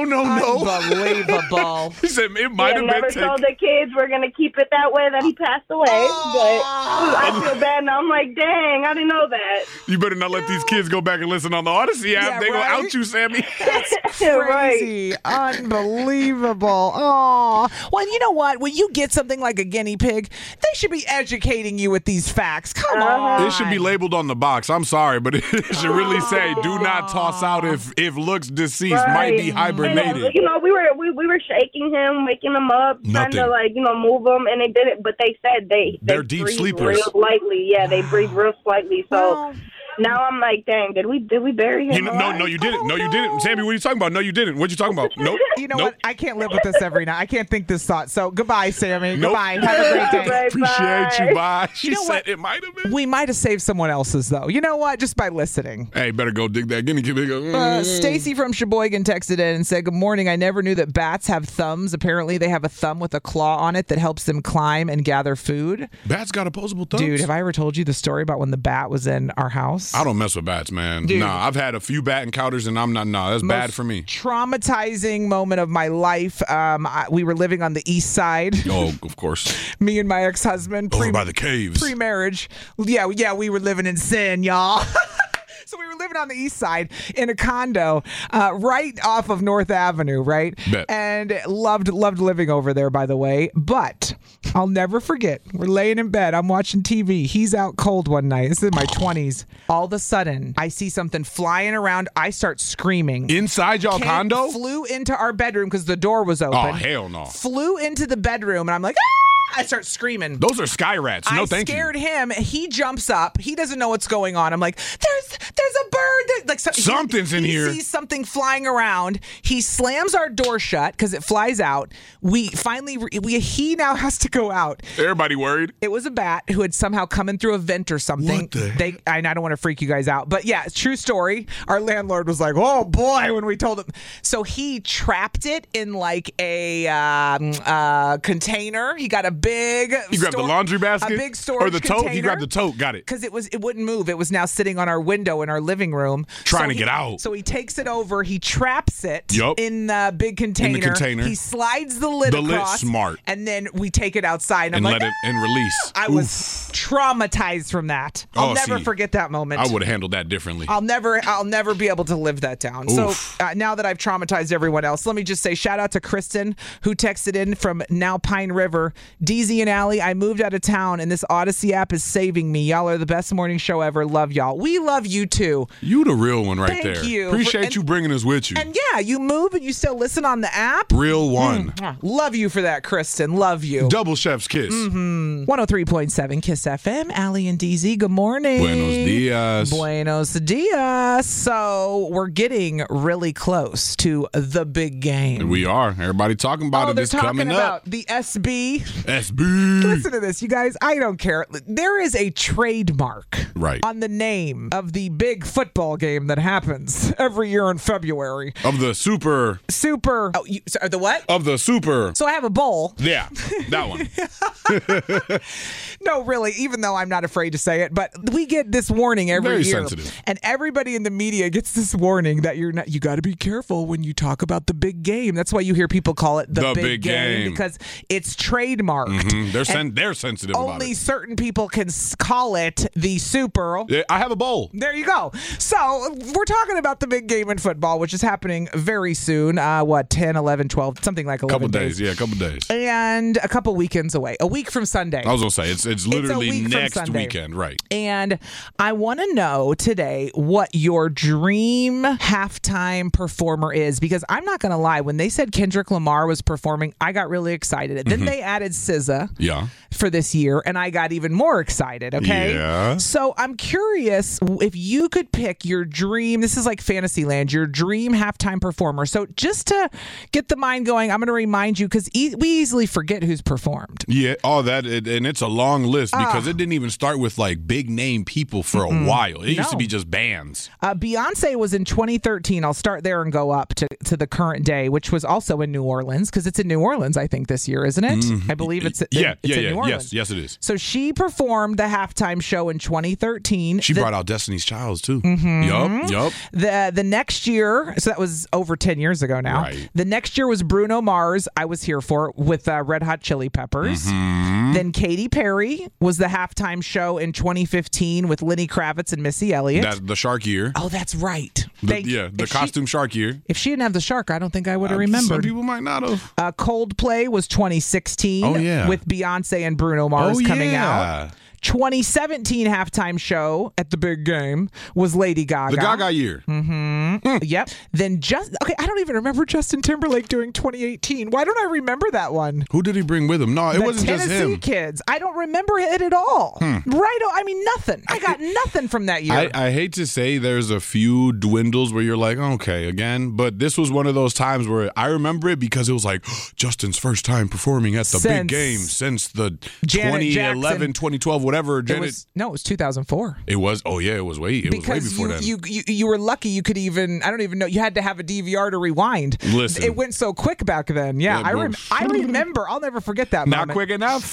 Unbelievable. He said it might have been. Never told the kids we're going to keep it that way that he passed away. But I feel bad now. I'm like, dang, I didn't know that. You better not let these kids go back and listen on the Odyssey app. They going to out you, Sammy. That's crazy. Unbelievable. Oh. Well, you know what? When you get something like a guinea pig, they should be educating you with these facts. Come on. It should be labeled on the box. I'm sorry, but it should really say, do not toss out if looks deceased, might be hibernated. And, we were shaking him, waking him up, trying to move him, and they did it. But they said they're deep breathe sleepers. Real slightly. Yeah, they breathe real slightly. So now I'm like, dang, did we bury him? No, you didn't. No, you didn't. Sammy, what are you talking about? No, you didn't. What you talking about? Nope. You know what? I can't live with this every night. I can't think this thought. So goodbye, Sammy. Nope. Goodbye. Have a great day. Appreciate you. Bye. She said it might have been. We might have saved someone else's though. You know what? Just by listening. Hey, better go dig that guinea pig. Stacy from Sheboygan texted in and said, good morning. I never knew that bats have thumbs. Apparently they have a thumb with a claw on it that helps them climb and gather food. Bats got opposable thumbs? Dude, have I ever told you the story about when the bat was in our house? I don't mess with bats, man. Dude. Nah, I've had a few bat encounters and I'm not. Nah, that's bad for me. Traumatizing moment of my life. We were living on the east side. Oh, of course. Me and my ex-husband. Over by the caves. Pre-marriage. Yeah, we were living in sin, y'all. So we were living on the east side in a condo right off of North Avenue, right? Bet. And loved living over there, by the way. But I'll never forget, we're laying in bed. I'm watching TV. He's out cold one night. This is in my 20s. All of a sudden, I see something flying around. I start screaming. Inside y'all condo? Flew into our bedroom because the door was open. Oh, hell no. Flew into the bedroom, and I'm like, ah! I start screaming. Those are sky rats. No, thank you. I scared him. He jumps up. He doesn't know what's going on. I'm like, there's a bird. Something's in here. He sees something flying around. He slams our door shut because it flies out. He now has to go out. Everybody worried. It was a bat who had somehow come in through a vent or something. What the? I don't want to freak you guys out, but yeah, true story. Our landlord was like, oh boy, when we told him. So he trapped it in like a container. He got a big. You grabbed the laundry basket? A big storage or the tote? container. You grabbed the tote. Got it. Because it wouldn't move. It was now sitting on our window in our living room. Trying to get out. So he takes it over. He traps it Yup. in the big container. In the container. He slides the lid across. Smart. And then we take it outside. And let it and release. I was traumatized from that. I'll never forget that moment. I would have handled that differently. I'll never be able to live that down. Oof. So now that I've traumatized everyone else, let me just say shout out to Kristen who texted in from now Pine River. DZ and Allie, I moved out of town and this Odyssey app is saving me. Y'all are the best morning show ever. Love y'all. We love you too. You the real one right there. Thank you. Appreciate you bringing us with you. And yeah, you move and you still listen on the app. Real one. Love you for that, Kristen. Love you. Double chef's kiss. 103.7 Kiss FM. Allie and DZ, good morning. Buenos dias. Buenos dias. So we're getting really close to the big game. We are. Everybody talking about it. It's coming up. They're talking about the SB. SB. Listen to this, you guys. I don't care. There is a trademark on the name of the big football game that happens every year in February. Of the super. Oh, the what? Of the super. So I have a bowl. Yeah, that one. No, really, even though I'm not afraid to say it, but we get this warning every year. Very sensitive. And everybody in the media gets this warning that you got to be careful when you talk about the big game. That's why you hear people call it the big game because it's trademarked. Mm-hmm. They're sensitive about it. Only certain people can call it the Super. Yeah, I have a bowl. There you go. So we're talking about the big game in football, which is happening very soon. 10, 11, 12, something like 11 days. Yeah, a couple days. And a couple weekends away. A week from Sunday. I was going to say, it's literally next weekend, right? And I want to know today what your dream halftime performer is, because I'm not going to lie. When they said Kendrick Lamar was performing, I got really excited. Then they added SZA for this year, and I got even more excited, okay? Yeah. So I'm curious if you could pick your dream, this is like Fantasyland, your dream halftime performer. So just to get the mind going, I'm going to remind you, because we easily forget who's performed. Yeah, all that, and it's a long list because it didn't even start with like big name people for a while. It used to be just bands. Beyonce was in 2013. I'll start there and go up to the current day, which was also in New Orleans, because it's in New Orleans, I think, this year, isn't it? I believe it's in New Orleans. Yes, it is. So she performed the halftime show in 2013. She brought out Destiny's Child too. Yup. The next year, so that was over 10 years ago now. Right. The next year was Bruno Mars. I was here for it with Red Hot Chili Peppers. Then Katy Perry was the halftime show in 2015 with Lenny Kravitz and Missy Elliott. That's the shark year. Oh, that's right. The costume shark year. If she didn't have the shark, I don't think I would have remembered. Some people might not have. Coldplay was 2016 with Beyonce and Bruno Mars coming out. 2017 halftime show at the big game was Lady Gaga. The Gaga year. Yep. Then I don't even remember Justin Timberlake doing 2018. Why don't I remember that one? Who did he bring with him? No, it wasn't just him. The Tennessee Kids. I don't remember it at all. Right? I mean, nothing. I got nothing from that year. I hate to say there's a few dwindles where you're like, okay, again. But this was one of those times where I remember it because it was like Justin's first time performing at the big game since the 2011, 2012, whatever. It was 2004. It was. Oh yeah, it was way before then. You were lucky. You could even. I don't even know. You had to have a DVR to rewind. Listen, it went so quick back then. Yeah, I remember. I'll never forget that. Not quick enough.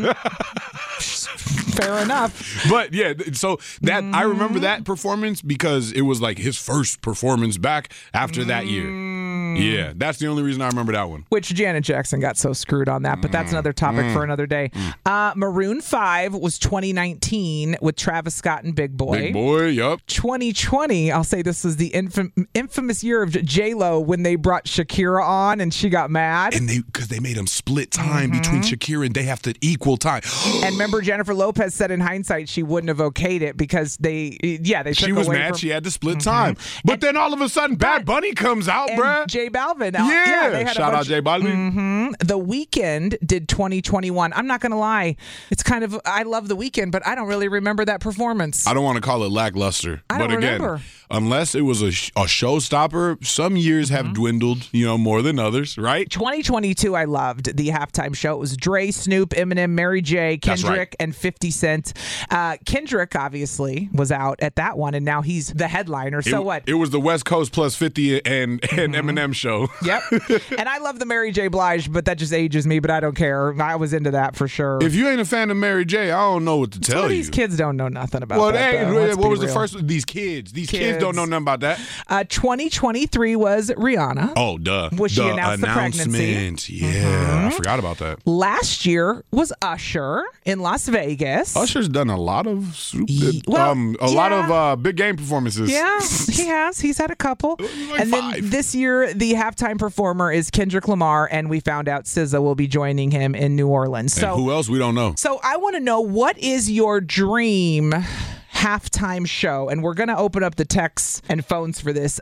Fair enough. But yeah, so that I remember that performance because it was like his first performance back after that year. Yeah, that's the only reason I remember that one. Which Janet Jackson got so screwed on that, but that's another topic for another day. Maroon 5 was 2019 with Travis Scott and Big Boy. Big Boy, yup. 2020, I'll say this was the infamous year of J-Lo when they brought Shakira on and she got mad. And because they made them split time between Shakira and they have to equal time. And remember Jennifer Lopez said in hindsight she wouldn't have okayed it because they took she was away mad from, she had to split time. But then all of a sudden Bad Bunny comes out, bruh. J Balvin. Yeah, they had shout out J Balvin. The Weeknd did 2021. I'm not going to lie. It's kind of, I love The Weeknd, but I don't really remember that performance. I don't want to call it lackluster. I don't remember. Unless it was a showstopper, some years have dwindled, more than others, right? 2022, I loved the halftime show. It was Dre, Snoop, Eminem, Mary J, Kendrick, and 50 Cent. Kendrick, obviously, was out at that one, and now he's the headliner. So what? It was the West Coast plus 50 and Eminem show. Yep. And I love the Mary J. Blige, but that just ages me, but I don't care. I was into that for sure. If you ain't a fan of Mary J., I don't know what to tell you. These kids don't know nothing about that. What was the first? These kids. These kids don't know nothing about that. 2023 was Rihanna. Oh, duh. Was she announced the pregnancy. Yeah, I forgot about that. Last year was Usher in Las Vegas. Usher's done a lot of lot of big game performances. Yeah, he has. He's had a couple. And then this year, the halftime performer is Kendrick Lamar, and we found out SZA will be joining him in New Orleans. So and who else? We don't know. So I want to know, what is your dream halftime show? And we're going to open up the texts and phones for this.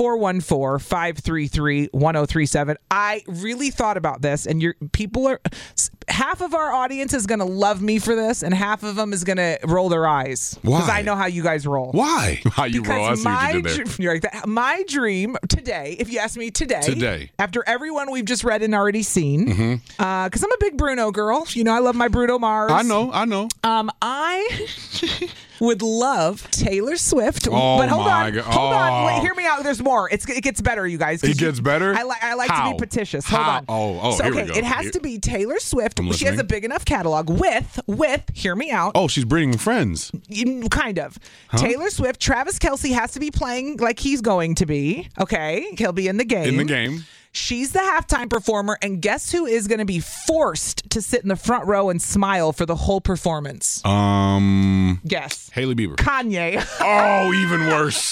414-533-1037. I really thought about this, and half of our audience is going to love me for this, and half of them is going to roll their eyes. Why? Because I know how you guys roll. Why? How you roll? I see what you did there. You're like that. My dream today, if you ask me today, after everyone we've just read and already seen, because I'm a big Bruno girl. You know, I love my Bruno Mars. I know. I would love Taylor Swift. Oh, but hold on. God. Hold on. Wait, hear me out. There's more. It gets better, you guys. It gets better? I like to be petitious. Hold on. So, here we go. It has to be Taylor Swift. She has a big enough catalog with, hear me out. Oh, she's bringing friends. Kind of. Huh? Taylor Swift, Travis Kelce has to be playing like he's going to be. Okay. He'll be in the game. In the game. She's the halftime performer, and guess who is going to be forced to sit in the front row and smile for the whole performance? Guess. Haley Bieber. Kanye. Oh, even worse.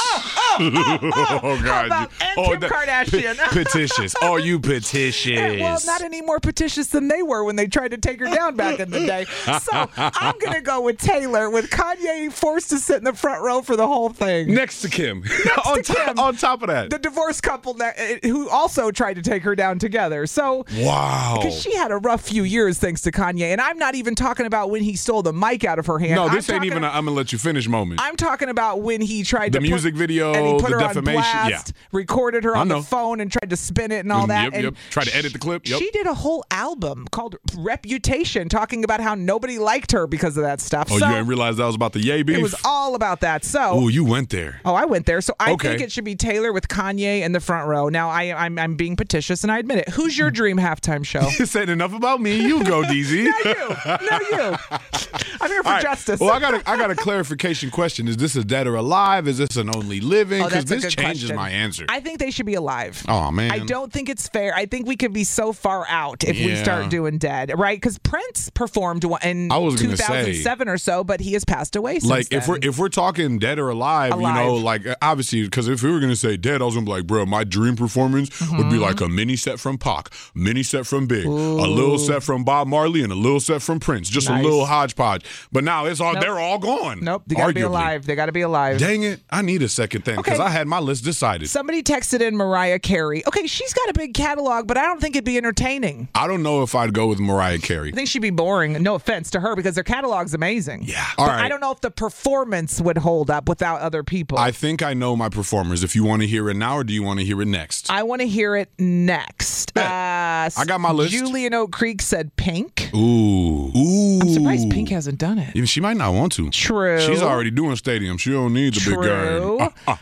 Oh God. And Kim Kardashian. Petitious. Oh, you petitious. Well, not any more petitious than they were when they tried to take her down back in the day. So I'm going to go with Taylor, with Kanye forced to sit in the front row for the whole thing. Next to Kim. Kim. On top of that. The divorced couple who also tried to take her down together. So, wow. Because she had a rough few years thanks to Kanye. And I'm not even talking about when he stole the mic out of her hand. No, this ain't even I'm going to let you finish moment. I'm talking about when he tried the music video, and he put the her defamation. On blast, recorded her on the phone and tried to spin it and all that. Yep. Tried to edit the clip. Yep. She did a whole album called Reputation talking about how nobody liked her because of that stuff. Oh, you didn't realize that was about the Ye beef? It was all about that. So, oh, you went there. Oh, I went there. So I think it should be Taylor with Kanye in the front row. Now, I'm being petitious, and I admit it. Who's your dream halftime show? You said enough about me. You go, DZ. Now you. I'm here for justice. Well, I got a clarification question. Is this a dead or alive? Is this an only living? Because this changes my answer. I think they should be alive. Oh, man. I don't think it's fair. I think we could be so far out if we start doing dead, right? Because Prince performed in 2007 or so, but he has passed away since then. If we're talking dead or alive, you know, like obviously, because if we were going to say dead, I was going to be like, bro, my dream performance would be like a mini set from Pac, mini set from Big, a little set from Bob Marley, and a little set from Prince. Just a little hodgepodge. But now it's all they're all gone. Nope, they got to be alive. They got to be alive. Dang it. I need a second thing because I had my list decided. Somebody texted in Mariah Carey. Okay, she's got a big catalog, but I don't think it'd be entertaining. I don't know if I'd go with Mariah Carey. I think she'd be boring. No offense to her because their catalog's amazing. Yeah. All right. I don't know if the performance would hold up without other people. I think I know my performers. If you want to hear it now or do you want to hear it next? I want to hear it next. I got my list. Julian Oak Creek said Pink. Ooh. I'm surprised Pink hasn't done it. Even she might not want to. True. She's already doing stadium. She don't need the big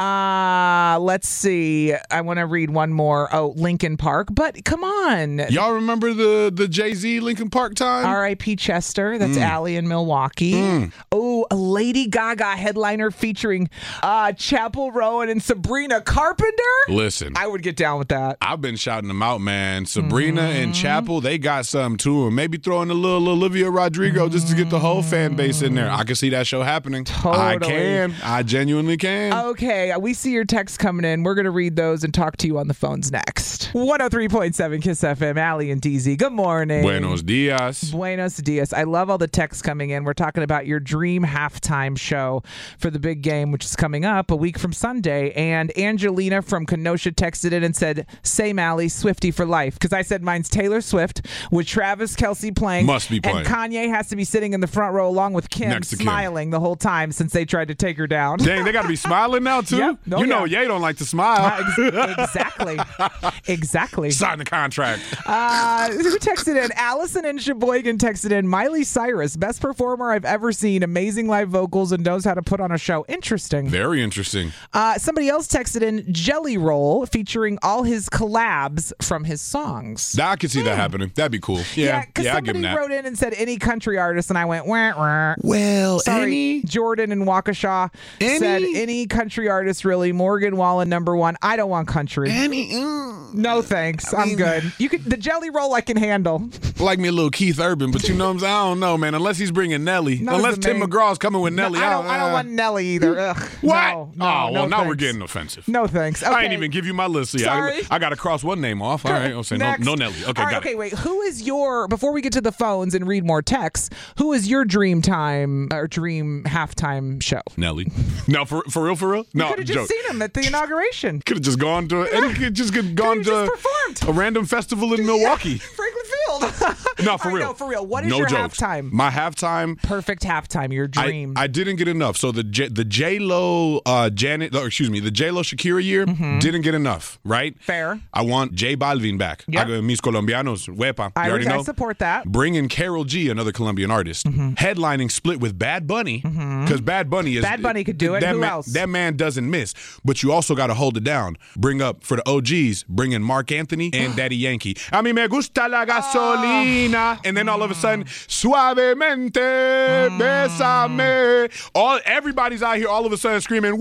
guy. Let's see. I want to read one more. Oh, Linkin Park. But come on. Y'all remember the Jay-Z Linkin Park time? R.I.P. Chester. That's Allie in Milwaukee. Oh, a Lady Gaga headliner featuring Chapel Rowan and Sabrina Carpenter. Listen. I would get down with that. I've been shouting them out, man. Sabrina and Chapel, they got something to them. Maybe throwing a little Olivia Rodrigo just to get the whole fan base in there. I can see that show happening. Totally. I can. I genuinely can. Okay. We see your texts coming in. We're going to read those and talk to you on the phones next. 103.7 Kiss FM, Allie and DZ. Good morning. Buenos dias. Buenos dias. I love all the texts coming in. We're talking about your dream halftime show for the big game, which is coming up a week from Sunday. And Angelina from Kenosha texted in and said, same Allie, Swiftie for life. Because I said mine's Taylor Swift with Travis Kelce playing. Must be playing. And Kanye has to be sitting in the front row along with Kim, smiling the whole time since they tried to take her down. Dang, they got to be smiling now, too? Yep. Ye don't like to smile. Exactly. Sign the contract. Who texted in? Allison and Sheboygan texted in. Miley Cyrus, best performer I've ever seen. Amazing live vocals and knows how to put on a show. Interesting. Very interesting. Somebody else texted in Jelly Roll featuring all his collabs from his songs. I could see that happening. That'd be cool. Yeah, because I give him somebody that. wrote in and said any country artist, and I went, wah, wah. Well, sorry. any? Jordan and Waukesha said any country artist, really. Morgan Wallen, #1. I don't want country. No thanks. I'm good. You could the Jelly Roll I can handle. Like me a little Keith Urban, but you know what I'm saying? I don't know, man. Unless he's bringing Nelly. Unless Tim McGraw's coming with Nelly. I don't want Nelly either. Ugh. What? No, well, now we're getting offensive. No thanks. Okay. I ain't even give you my list. Sorry. I got to cross one name off. All right. I'll say no Nelly. Okay, got it. Wait. Who is your, before we get to the phones and read more texts, who is your dream halftime show? Nelly. No, for real? No, you could have just seen him at the inauguration. Could have just gone to a random festival in Milwaukee. Franklin Field. No, for real. No, for real. What is your halftime? My halftime. Perfect halftime. Your dream. I didn't get enough. So the J-Lo the J-Lo Shakira year didn't get enough, right? Fair. I want J Balvin back. Yep. Mis Colombianos, Wepa. You already know? I support that. Bring in Karol G, another Colombian artist. Headlining split with Bad Bunny, because Bad Bunny could do it. Who else? That man doesn't miss. But you also got to hold it down. Bring up, for the OGs, bring in Mark Anthony and Daddy Yankee. A mí me gusta la gasolina. And then all of a sudden, suavemente, bésame. Everybody's out here all of a sudden screaming,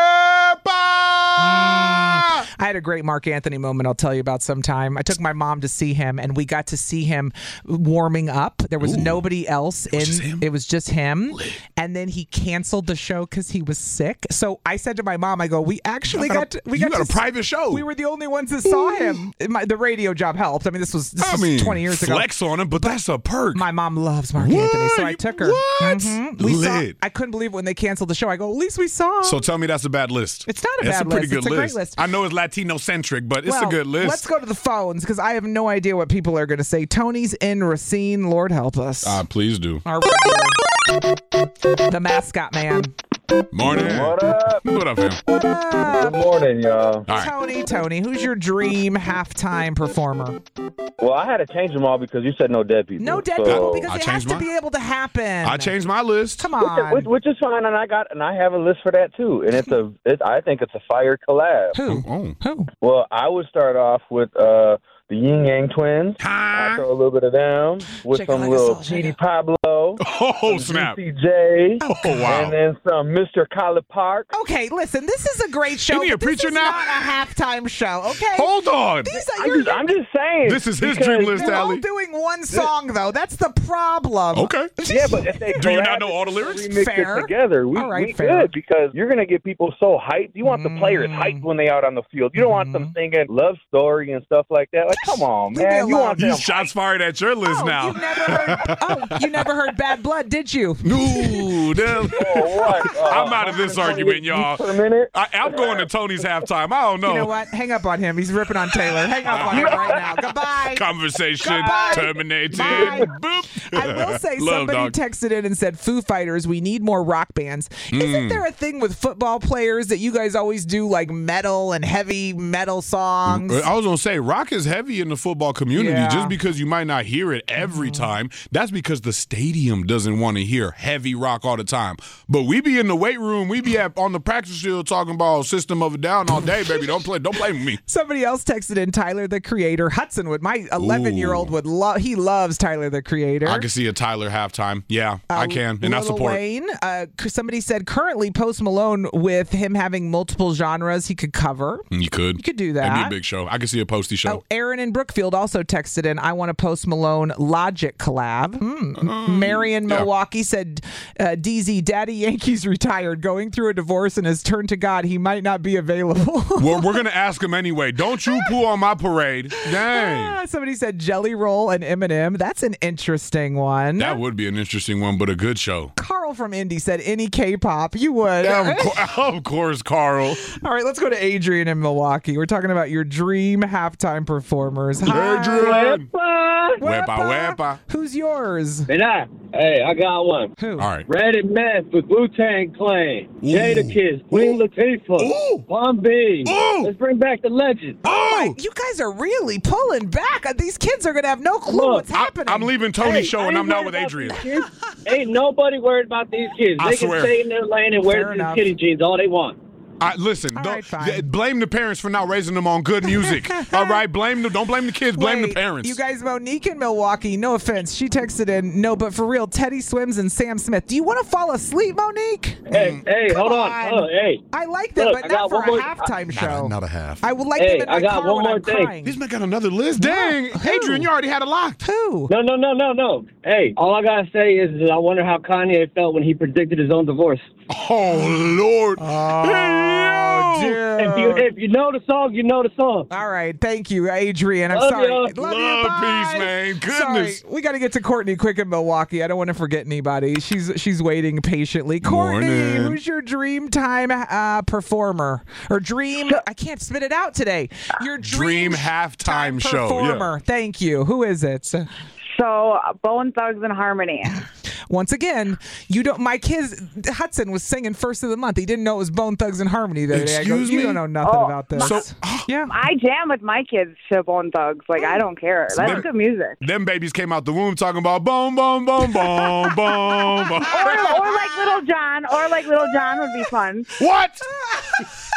Wepa! I had a great Mark Anthony moment I'll tell you about sometime. I took my mom to see him, and we got to see him warming up. There was nobody else in. It was just him. And then he canceled the show because he was sick. So I said to my mom, I go, we got a private show. We were the only ones that saw him. The radio job helped. I mean, this was 20 years ago. Flex on him, but that's a perk. My mom loves Mark Anthony, so I took her. What? Lit. I couldn't believe it when they canceled the show. I go, at least we saw him. So tell me that's a bad list. It's not a bad list. It's a pretty good list. It's a great list. I know it's Latino-centric, but it's a good list. Let's go to the phones, because I have no idea what people are going to say. Tony's in Racine. Lord help us. Please do. Our regular, the mascot man. Morning. What up? What up, fam? What up? Good morning, y'all. Tony, who's your dream halftime performer? Well, I had to change them all because you said no dead people. No dead people, because it has to be able to happen. I changed my list. Come on. Which is fine, and I have a list for that too. And I think it's a fire collab. Who? Well, I would start off with the Yin Yang Twins. I throw a little bit of them with some little Petey Pablo. Oh, snap. CJ. Oh, wow. And then some Mr. Collie Park. Okay, listen, this is a great show. Isn't he a preacher now? Not a halftime show, okay? Hold on. I'm just saying. This is his dream list, They're Allie. all doing one song, though. That's the problem. Okay. Yeah, but if they do you not know all the lyrics? Remix it together. We good, because you're going to get people so hyped. You want the players hyped when they out on the field. You don't want them singing love story and stuff like that. Like, come on, man. You want them shots fired at your list now. You never heard Bad Blood, did you? No, I'm out of this argument, y'all. For a minute. I'm going to Tony's halftime. I don't know. You know what? Hang up on him. He's ripping on Taylor. Hang up on him right now. Goodbye. Conversation terminated. Bye. Boop. I will say somebody texted in and said, Foo Fighters, we need more rock bands. Isn't there a thing with football players that you guys always do, like metal and heavy metal songs? I was going to say, rock is heavy in the football community. Yeah. Just because you might not hear it every time, that's because the stadium doesn't want to hear heavy rock all the time. But we be in the weight room, we be on the practice field talking about System of a Down all day, baby. Don't play with me. Somebody else texted in Tyler, the Creator. Hudson would, my 11-year-old would love, he loves Tyler, the Creator. I can see a Tyler halftime. Yeah, I can. And I support Wayne, somebody said currently Post Malone, with him having multiple genres he could cover. You could do that. That'd be a big show. I could see a Posty show. Aaron in Brookfield also texted in, I want a Post Malone Logic collab. Marion Milwaukee said, DZ, Daddy Yankee's retired, going through a divorce and has turned to God. He might not be available. Well, we're going to ask him anyway. Don't you poo on my parade. Dang. Somebody said Jelly Roll and Eminem. That's an interesting one. That would be an interesting one, but a good show. Carl from Indy said any K-pop. You would. Of course, Carl. All right, let's go to Adrian in Milwaukee. We're talking about your dream halftime performers. Hi. Adrian. Wepa. Who's yours? Hey, I got one. Who? All right. Red and Meth with Wu-Tang Clan. Jada Kiss, Queen Latifah, Bun B. Let's bring back the legend. You guys are really pulling back. These kids are going to have no clue what's happening. I'm leaving Tony's show and I'm not with Adrian. Ain't nobody worried about these kids. I They swear. can stay in their lane and wear these skinny jeans all they want. Listen, blame the parents for not raising them on good music. All right, blame them. Don't blame the kids. Blame the parents. You guys, Monique in Milwaukee, no offense. She texted in, no, but for real, Teddy Swims and Sam Smith. Do you want to fall asleep, Monique? Hey, hold on. Hey. I like them, Look, but I not got for one a more- halftime show. Not a half. I would like them in my I got car one when more I'm thing. crying. This man got another list. Dang, Adrian, you already had it locked. Who? No. Hey, all I gotta say is that I wonder how Kanye felt when he predicted his own divorce. Oh Lord. If you know the song, you know the song. All right, thank you, Adrian. I'm Love sorry. ya. Love you. Love, Bye. peace, man. Goodness. Sorry, we got to get to Courtney quick in Milwaukee. I don't want to forget anybody. She's waiting patiently. Courtney, Morning. who's your dream time performer or dream? I can't spit it out today. Your Dream halftime show. performer. Thank you. Who is it? So, Bone Thugs and Harmony. Once again, you don't. My kids, Hudson was singing first of the month. He didn't know it was Bone Thugs and Harmony the other day. I go, Excuse you me? don't know nothing about this. Yeah, I jam with my kids to Bone Thugs. Like I don't care. That's good music. Them babies came out the womb talking about boom, boom, boom, boom, boom, boom. Or like Little John. Or like Little John would be fun. What?